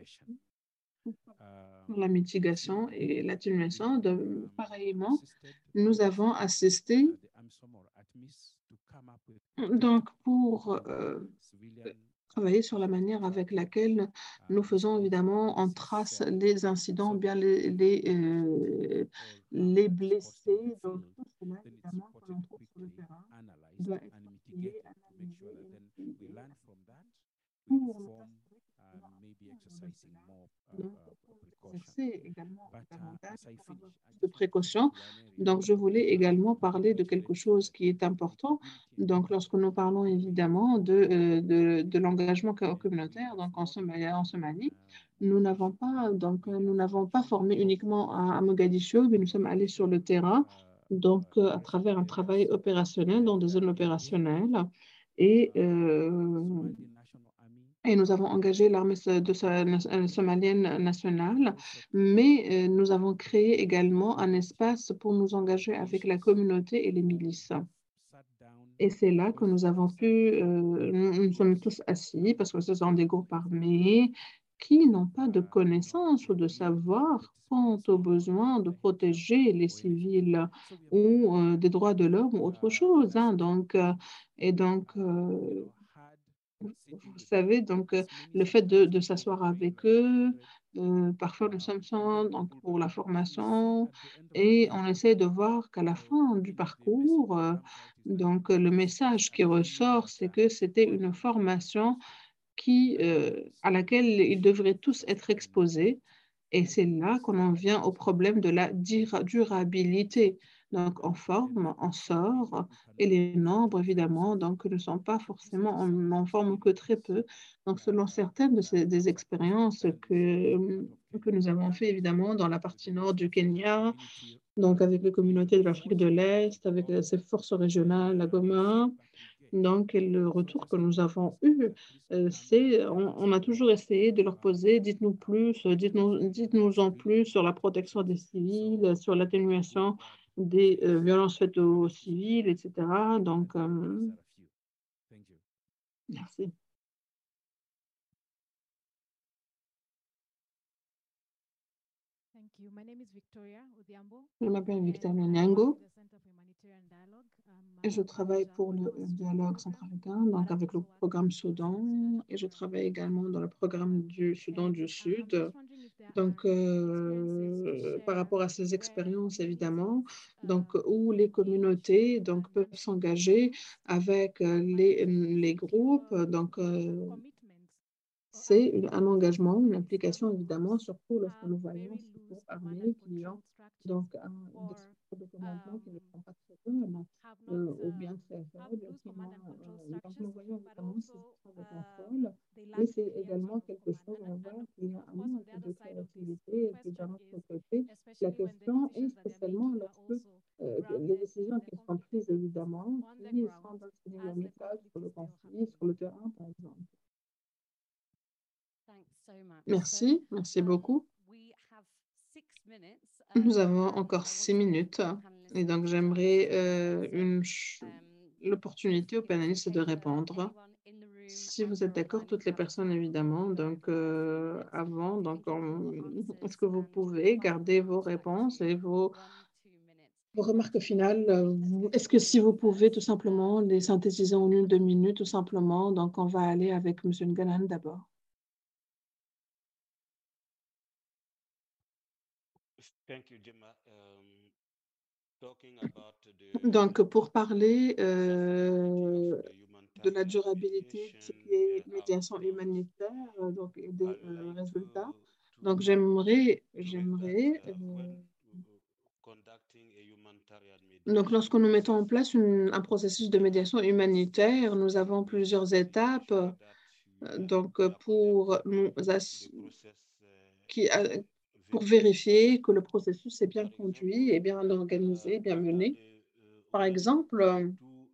S1: pour la mitigation et l'atténuation. De, pareillement, nous avons assisté donc pour euh, travailler sur la manière avec laquelle nous faisons, évidemment, on trace les incidents, bien les, les, euh, les blessés. Donc, tout cela, évidemment, que l'on trouve sur le terrain, doit être trié, analysé et étudié pour nous assurer que nous avons un plan de cela. Donc, pour exercer également davantage, pour avoir plus de précautions. Donc, je voulais également parler de quelque chose qui est important. Donc, lorsque nous parlons évidemment de, euh, de, de l'engagement co- communautaire, donc en Somalie, en Somalie, nous n'avons pas, donc, euh, nous n'avons pas formé uniquement à, à Mogadiscio, mais nous sommes allés sur le terrain, donc euh, à travers un travail opérationnel dans des zones opérationnelles. Et euh, et nous avons engagé l'armée so- de so- na- somalienne nationale, mais euh, nous avons créé également un espace pour nous engager avec la communauté et les milices. Et c'est là que nous avons pu, euh, nous, nous sommes tous assis parce que ce sont des groupes armés qui n'ont pas de connaissances ou de savoir quant aux besoins de protéger les civils ou euh, des droits de l'homme ou autre chose, hein. Donc, euh, et donc, euh, vous savez, donc euh, le fait de, de s'asseoir avec eux, euh, parfois nous sommes sans, donc, pour la formation et on essaie de voir qu'à la fin du parcours, euh, donc euh, le message qui ressort, c'est que c'était une formation qui, euh, à laquelle ils devraient tous être exposés. Et c'est là qu'on en vient au problème de la dura- durabilité. Donc, on forme, on sort, et les nombres, évidemment, donc, ne sont pas forcément, on n'en forme que très peu. Donc, selon certaines de ces, des expériences que, que nous avons fait, évidemment, dans la partie nord du Kenya, donc avec les communautés de l'Afrique de l'Est, avec euh, ces forces régionales, la Goma, donc, et le retour que nous avons eu, euh, c'est, on, on a toujours essayé de leur poser, dites-nous plus, euh, dites-nous, dites-nous en plus sur la protection des civils, euh, sur l'atténuation des euh, violences faites aux civils, et cetera. Donc, euh, merci. Je m'appelle Victoria Nyango et je travaille pour le dialogue centrafricain, donc avec le programme Soudan, et je travaille également dans le programme du Soudan du Sud. Donc, euh, par rapport à ces expériences, évidemment, donc, où les communautés donc, peuvent s'engager avec euh, les, les groupes. Donc, euh, c'est une- un engagement, une implication, évidemment, surtout lorsque nous voyons ces groupes armés qui ont donc un, des structures de commandement qui ne sont pas très bonnes euh, ou bien très faibles. Qui n'ont, euh, donc, nous voyons évidemment ces structures de contrôle, mais c'est également quelque chose, on voit qu'il y a un manque de créativité et puis d'un autre côté, la question est spécialement lorsque euh, les décisions qui sont prises, évidemment, qui sont dans une dynamique sur le conflit, sur le terrain, par exemple. Merci, merci beaucoup. Nous avons encore six minutes et donc j'aimerais euh, une l'opportunité aux panélistes de répondre. Si vous êtes d'accord, toutes les personnes évidemment, donc euh, avant, donc est-ce que vous pouvez garder vos réponses et vos, vos remarques finales? Est-ce que si vous pouvez tout simplement les synthétiser en une, deux minutes, tout simplement, donc on va aller avec M. Ngalan d'abord. Donc, pour parler euh, de la durabilité de ce qui est médiation humanitaire euh, donc, et des euh, résultats, donc j'aimerais, j'aimerais euh, donc lorsque nous mettons en place une- un processus de médiation humanitaire, nous avons plusieurs étapes euh, donc pour nous ass- qui, euh, pour vérifier que le processus est bien conduit et bien organisé, bien mené. Par exemple, euh,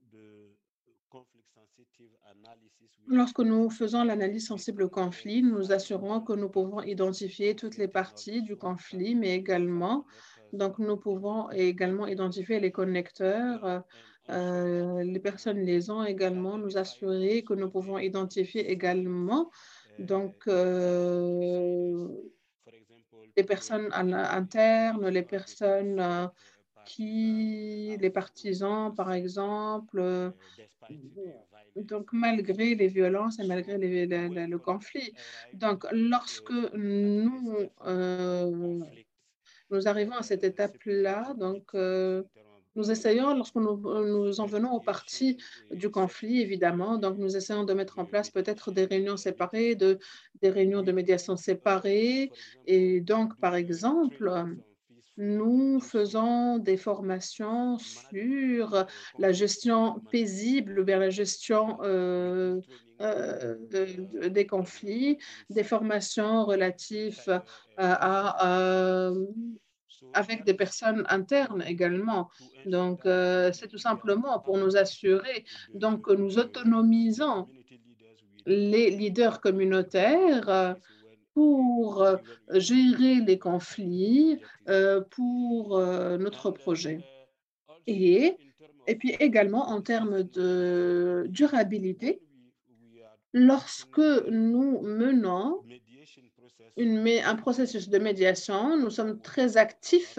S1: lorsque nous faisons l'analyse sensible au conflit, nous nous assurons que nous pouvons identifier toutes les parties du conflit, mais également, donc nous pouvons également identifier les connecteurs, euh, euh, les personnes liaisons également, nous assurer que nous pouvons identifier également donc euh, les personnes à l'interne, les personnes euh, qui, les partisans par exemple. euh, donc, malgré les violences et malgré les- le, le- le conflit. Donc, lorsque nous, euh, nous arrivons à cette étape-là, donc, euh, nous essayons, lorsque nous, nous en venons aux parties du conflit, évidemment, donc nous essayons de mettre en place peut-être des réunions séparées, de, des réunions de médiation séparées. Et donc, par exemple, nous faisons des formations sur la gestion paisible ou bien la gestion euh, euh, de- de- des conflits, des formations relatives euh, à, euh, avec des personnes internes également. Donc, euh, c'est tout simplement pour nous assurer donc, que nous autonomisons les leaders communautaires euh, pour euh, gérer les conflits euh, pour euh, notre projet. Et, et puis également en termes de durabilité, lorsque nous menons une, un processus de médiation, nous sommes très actifs.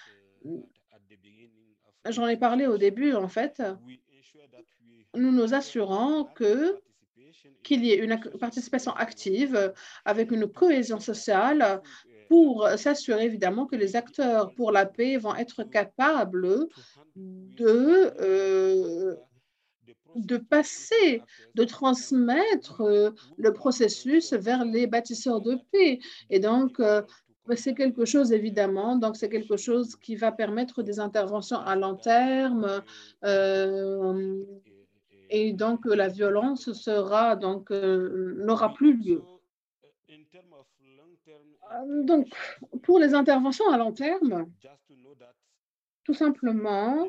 S1: J'en ai parlé au début, en fait. Nous nous assurons que qu'il y ait une participation active avec une cohésion sociale pour s'assurer évidemment que les acteurs pour la paix vont être capables de, euh, de passer, de transmettre euh, le processus vers les bâtisseurs de paix. Et donc, euh, c'est quelque chose, évidemment, donc c'est quelque chose qui va permettre des interventions à long terme. Euh, et donc, la violence sera, donc, euh, n'aura plus lieu. Donc, pour les interventions à long terme, tout simplement,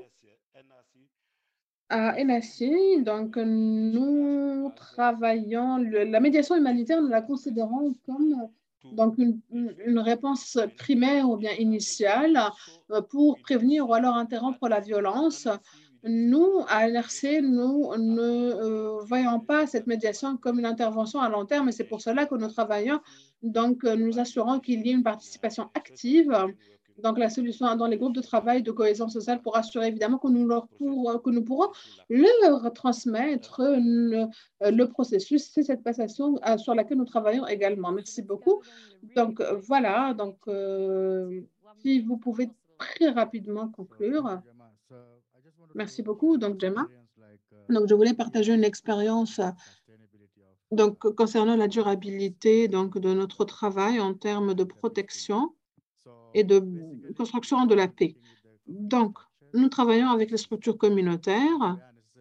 S1: à N S I, donc, nous travaillons, le, la médiation humanitaire, nous la considérons comme donc une, une réponse primaire ou bien initiale pour prévenir ou alors interrompre la violence. Nous, à N R C, nous ne euh, voyons pas cette médiation comme une intervention à long terme et c'est pour cela que nous travaillons. Donc, euh, nous assurons qu'il y ait une participation active. Donc, la solution dans les groupes de travail de cohésion sociale pour assurer évidemment que nous, leur pour, que nous pourrons leur transmettre le, le processus. C'est cette passation euh, sur laquelle nous travaillons également. Merci beaucoup. Donc, euh, voilà. Donc, euh, si vous pouvez très rapidement conclure. Merci beaucoup. Donc, Gemma. Donc, je voulais partager une expérience euh, donc, concernant la durabilité donc, de notre travail en termes de protection et de construction de la paix. Donc, nous travaillons avec les structures communautaires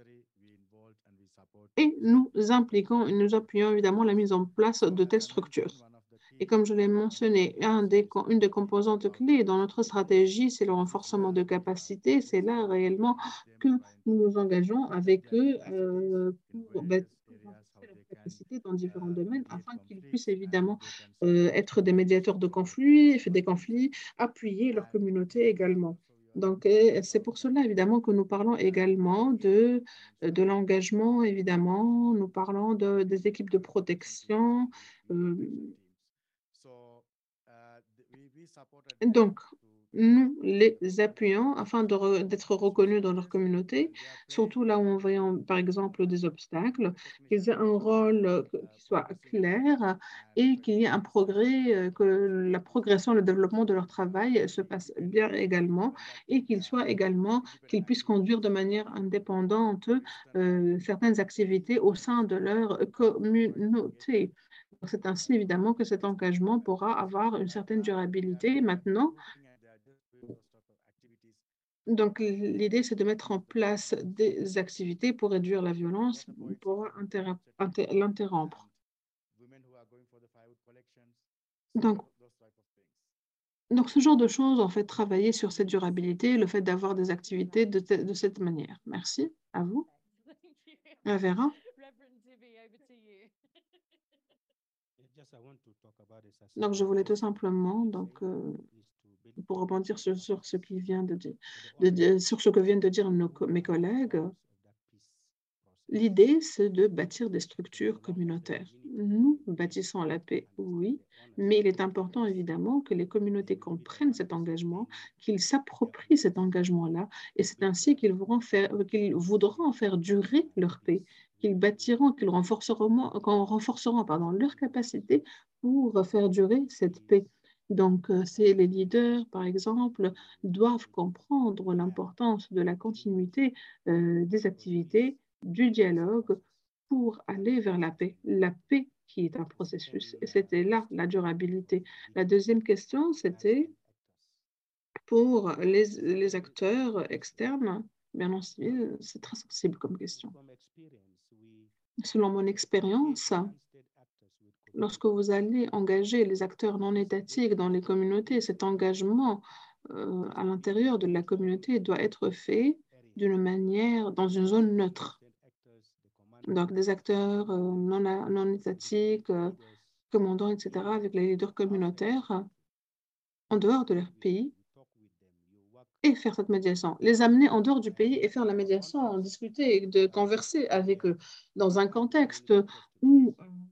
S1: et nous impliquons et nous appuyons évidemment la mise en place de telles structures. Et comme je l'ai mentionné, un des, une des composantes clés dans notre stratégie, c'est le renforcement de capacité. C'est là réellement que nous nous engageons avec eux euh, pour, ben, pour renforcer leurs capacités dans différents domaines afin qu'ils puissent évidemment euh, être des médiateurs de conflits, des conflits, appuyer leur communauté également. Donc, c'est pour cela, évidemment, que nous parlons également de, de l'engagement, évidemment. Nous parlons de, des équipes de protection. Euh, donc, nous les appuyons afin de d'être reconnus dans leur communauté, surtout là où on voit, par exemple, des obstacles, qu'ils aient un rôle euh, qui soit clair et qu'il y ait un progrès, euh, que la progression, le développement de leur travail se passe bien également et qu'ils soient également, qu'ils puissent conduire de manière indépendante euh, certaines activités au sein de leur communauté. C'est ainsi évidemment que cet engagement pourra avoir une certaine durabilité. Maintenant, donc l'idée, c'est de mettre en place des activités pour réduire la violence, pour l'interrompre. Donc, donc, ce genre de choses, en fait, travailler sur cette durabilité, le fait d'avoir des activités de, de cette manière. Merci. À vous. À Vera. Donc, je voulais tout simplement, donc, euh, pour rebondir sur, sur ce qui vient de dire, de, de, sur ce que viennent de dire nos, mes collègues, l'idée, c'est de bâtir des structures communautaires. Nous bâtissons la paix, oui, mais il est important évidemment que les communautés comprennent cet engagement, qu'ils s'approprient cet engagement-là, et c'est ainsi qu'ils voudront faire, qu'ils voudront faire durer leur paix, qu'ils bâtiront, qu'ils renforceront, renforceront pardon, leur capacité pour faire durer cette paix. Donc, c'est les leaders, par exemple, doivent comprendre l'importance de la continuité euh, des activités du dialogue pour aller vers la paix. La paix qui est un processus. Et c'était là la durabilité. La deuxième question, c'était pour les, les acteurs externes. Bien entendu, c'est très sensible comme question. Selon mon expérience, lorsque vous allez engager les acteurs non étatiques dans les communautés, cet engagement euh, à l'intérieur de la communauté doit être fait d'une manière, dans une zone neutre. Donc, des acteurs euh, non, non étatiques, euh, commandants, et cetera, avec les leaders communautaires euh, en dehors de leur pays et faire cette médiation. Les amener en dehors du pays et faire la médiation, en discuter et de converser avec eux dans un contexte où,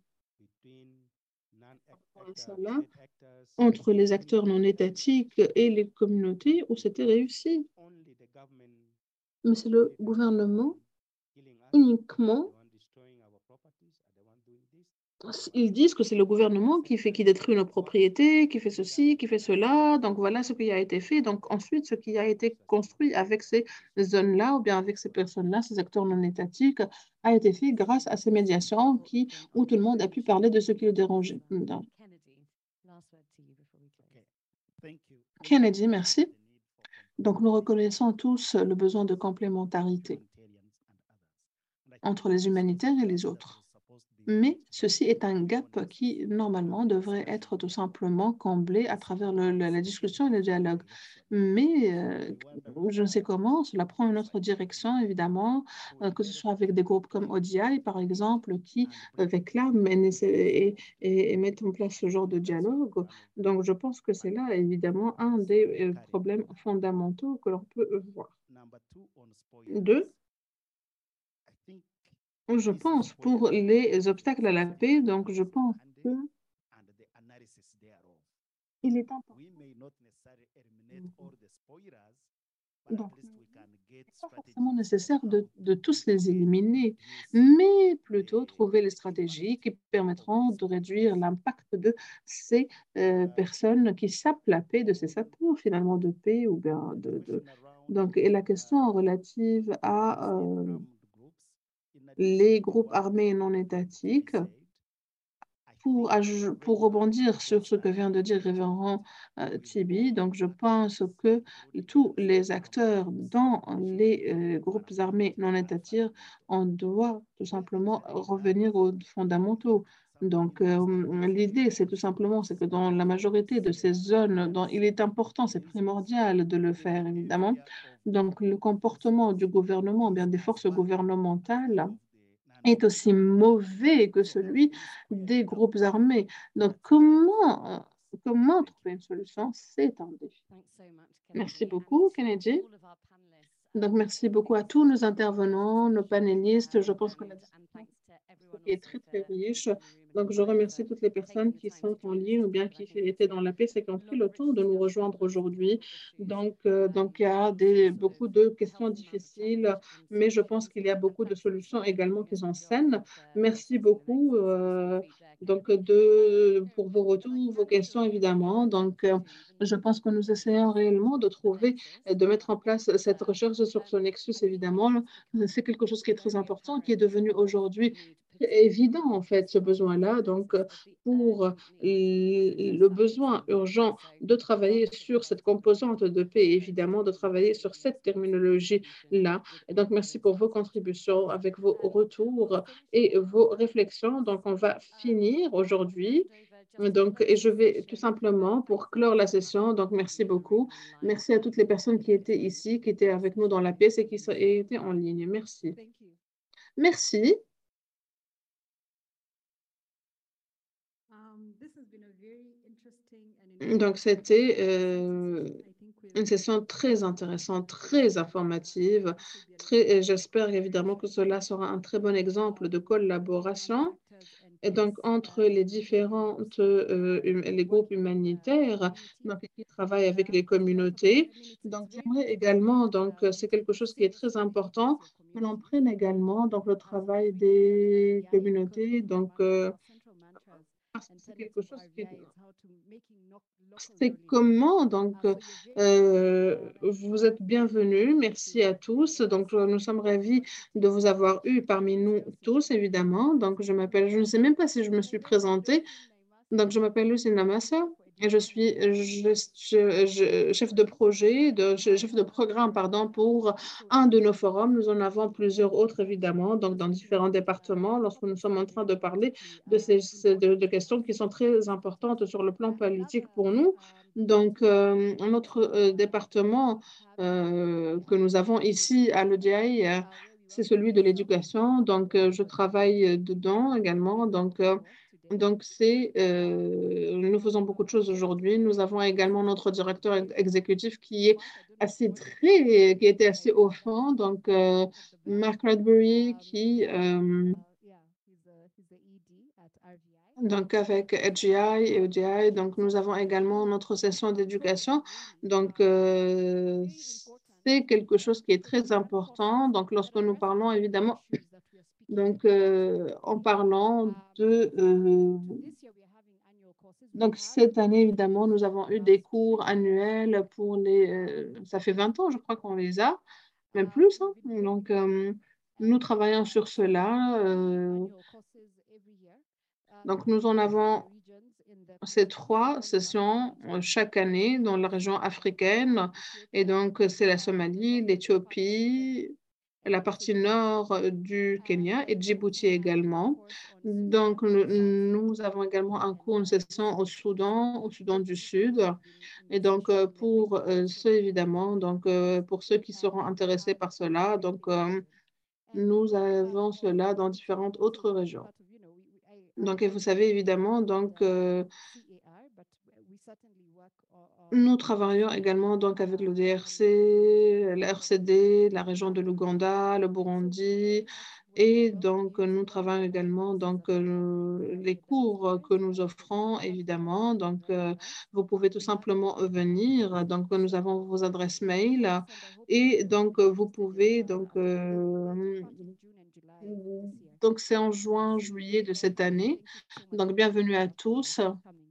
S1: là, entre les acteurs non étatiques et les communautés, où c'était réussi. Mais c'est le gouvernement uniquement. Ils disent que c'est le gouvernement qui fait, qui détruit nos propriétés, qui fait ceci, qui fait cela. Donc, voilà ce qui a été fait. Donc, ensuite, ce qui a été construit avec ces zones-là ou bien avec ces personnes-là, ces acteurs non étatiques, a été fait grâce à ces médiations qui, où tout le monde a pu parler de ce qui le dérangeait. Donc, Kennedy, merci. Donc, nous reconnaissons tous le besoin de complémentarité entre les humanitaires et les autres. Mais ceci est un gap qui, normalement, devrait être tout simplement comblé à travers le, le, la discussion et le dialogue. Mais euh, je ne sais comment, cela prend une autre direction, évidemment, euh, que ce soit avec des groupes comme O D I, par exemple, qui réclament et, et, et, et mettent en place ce genre de dialogue. Donc, je pense que c'est là, évidemment, un des euh, problèmes fondamentaux que l'on peut voir. Deux, je pense pour les obstacles à la paix, donc je pense que il est important. Donc, pas forcément nécessaire de, de tous les éliminer, mais plutôt trouver les stratégies qui permettront de réduire l'impact de ces euh, personnes qui sapent la paix, de ces sapeurs finalement de paix ou bien de, de- Donc, et la question relative à euh, les groupes armés non étatiques, pour, aj- pour rebondir sur ce que vient de dire Révérend euh, Tibi, donc je pense que tous les acteurs dans les euh, groupes armés non étatiques, on doit tout simplement revenir aux fondamentaux. Donc, euh, l'idée, c'est tout simplement, c'est que dans la majorité de ces zones, dont il est important, c'est primordial de le faire, évidemment. Donc, le comportement du gouvernement, bien des forces gouvernementales, est aussi mauvais que celui des groupes armés. Donc, comment, euh, comment trouver une solution? C'est un défi. Merci beaucoup, Kennedy. Donc, merci beaucoup à tous nos intervenants, nos panélistes. Je pense que la discussion est très, très riche. Donc, je remercie toutes les personnes qui sont en ligne ou bien qui étaient dans la pièce et qui ont pris le temps de nous rejoindre aujourd'hui. Donc, euh, donc, il y a des, beaucoup de questions difficiles, mais je pense qu'il y a beaucoup de solutions également qui sont saines. Merci beaucoup euh, donc de, pour vos retours, vos questions, évidemment. Donc, euh, je pense que nous essayons réellement de trouver, de mettre en place cette recherche sur ce nexus, évidemment. C'est quelque chose qui est très important, qui est devenu aujourd'hui évident, en fait, ce besoin-là. Donc, euh, pour le besoin urgent de travailler sur cette composante de paix, évidemment, de travailler sur cette terminologie-là. Et donc, merci pour vos contributions avec vos retours et vos réflexions. Donc, on va finir aujourd'hui. Donc, et je vais tout simplement, pour clore la session, donc merci beaucoup. Merci à toutes les personnes qui étaient ici, qui étaient avec nous dans la pièce et qui sont- et étaient en ligne. Merci. Merci. Donc, c'était euh, une session très intéressante, très informative. Très, et j'espère évidemment que cela sera un très bon exemple de collaboration. Et donc, entre les différentes, euh, hum- les groupes humanitaires, donc, qui travaillent avec les communautés. Donc, j'aimerais également, donc, euh, c'est quelque chose qui est très important, que l'on prenne également, donc, le travail des communautés, donc, euh, parce que c'est quelque chose qui, c'est comment, donc, euh, vous êtes bienvenus. Merci à tous. Donc, euh, nous sommes ravis de vous avoir eu parmi nous tous, évidemment. Donc, je m'appelle, je ne sais même pas si je me suis présentée. Donc, je m'appelle Lucina Massa et je suis je- je- je- chef de projet, de, chef de programme, pardon, pour un de nos forums. Nous en avons plusieurs autres, évidemment, donc dans différents départements, lorsque nous sommes en train de parler de ces ces- de, de questions qui sont très importantes sur le plan politique pour nous. Donc, euh, un autre euh, département euh, que nous avons ici à l'O D I, euh, c'est celui de l'éducation. Donc, euh, je travaille dedans également. Donc, euh, donc, c'est, euh, nous faisons beaucoup de choses aujourd'hui. Nous avons également notre directeur ex- exécutif qui est assez très, qui était assez au fond. Donc, euh, Mark Radbury, qui, euh, donc avec H G I et O D I, donc nous avons également notre session d'éducation. Donc, euh, c'est quelque chose qui est très important. Donc, lorsque nous parlons, évidemment, donc, euh, en parlant de, euh, donc, cette année, évidemment, nous avons eu des cours annuels pour les... euh, ça fait vingt ans, je crois qu'on les a, même plus, hein. Donc, euh, nous travaillons sur cela. euh, donc, nous en avons ces trois sessions euh, chaque année dans la région africaine. Et donc, c'est la Somalie, l'Éthiopie, la partie nord euh, du Kenya et Djibouti également. Donc, nous, nous avons également un cours, une session au Soudan, au Soudan du Sud. Et donc, euh, pour euh, ceux, évidemment, donc, euh, pour ceux qui seront intéressés par cela, donc, euh, nous avons cela dans différentes autres régions. Donc, et vous savez, évidemment, donc, euh, Nous travaillons également donc avec le D R C, la R C D, la région de l'Ouganda, le Burundi, et donc nous travaillons également donc euh, les cours que nous offrons évidemment. Donc euh, vous pouvez tout simplement venir. Donc nous avons vos adresses mail et donc vous pouvez donc euh, donc c'est en juin, juillet de cette année. Donc bienvenue à tous.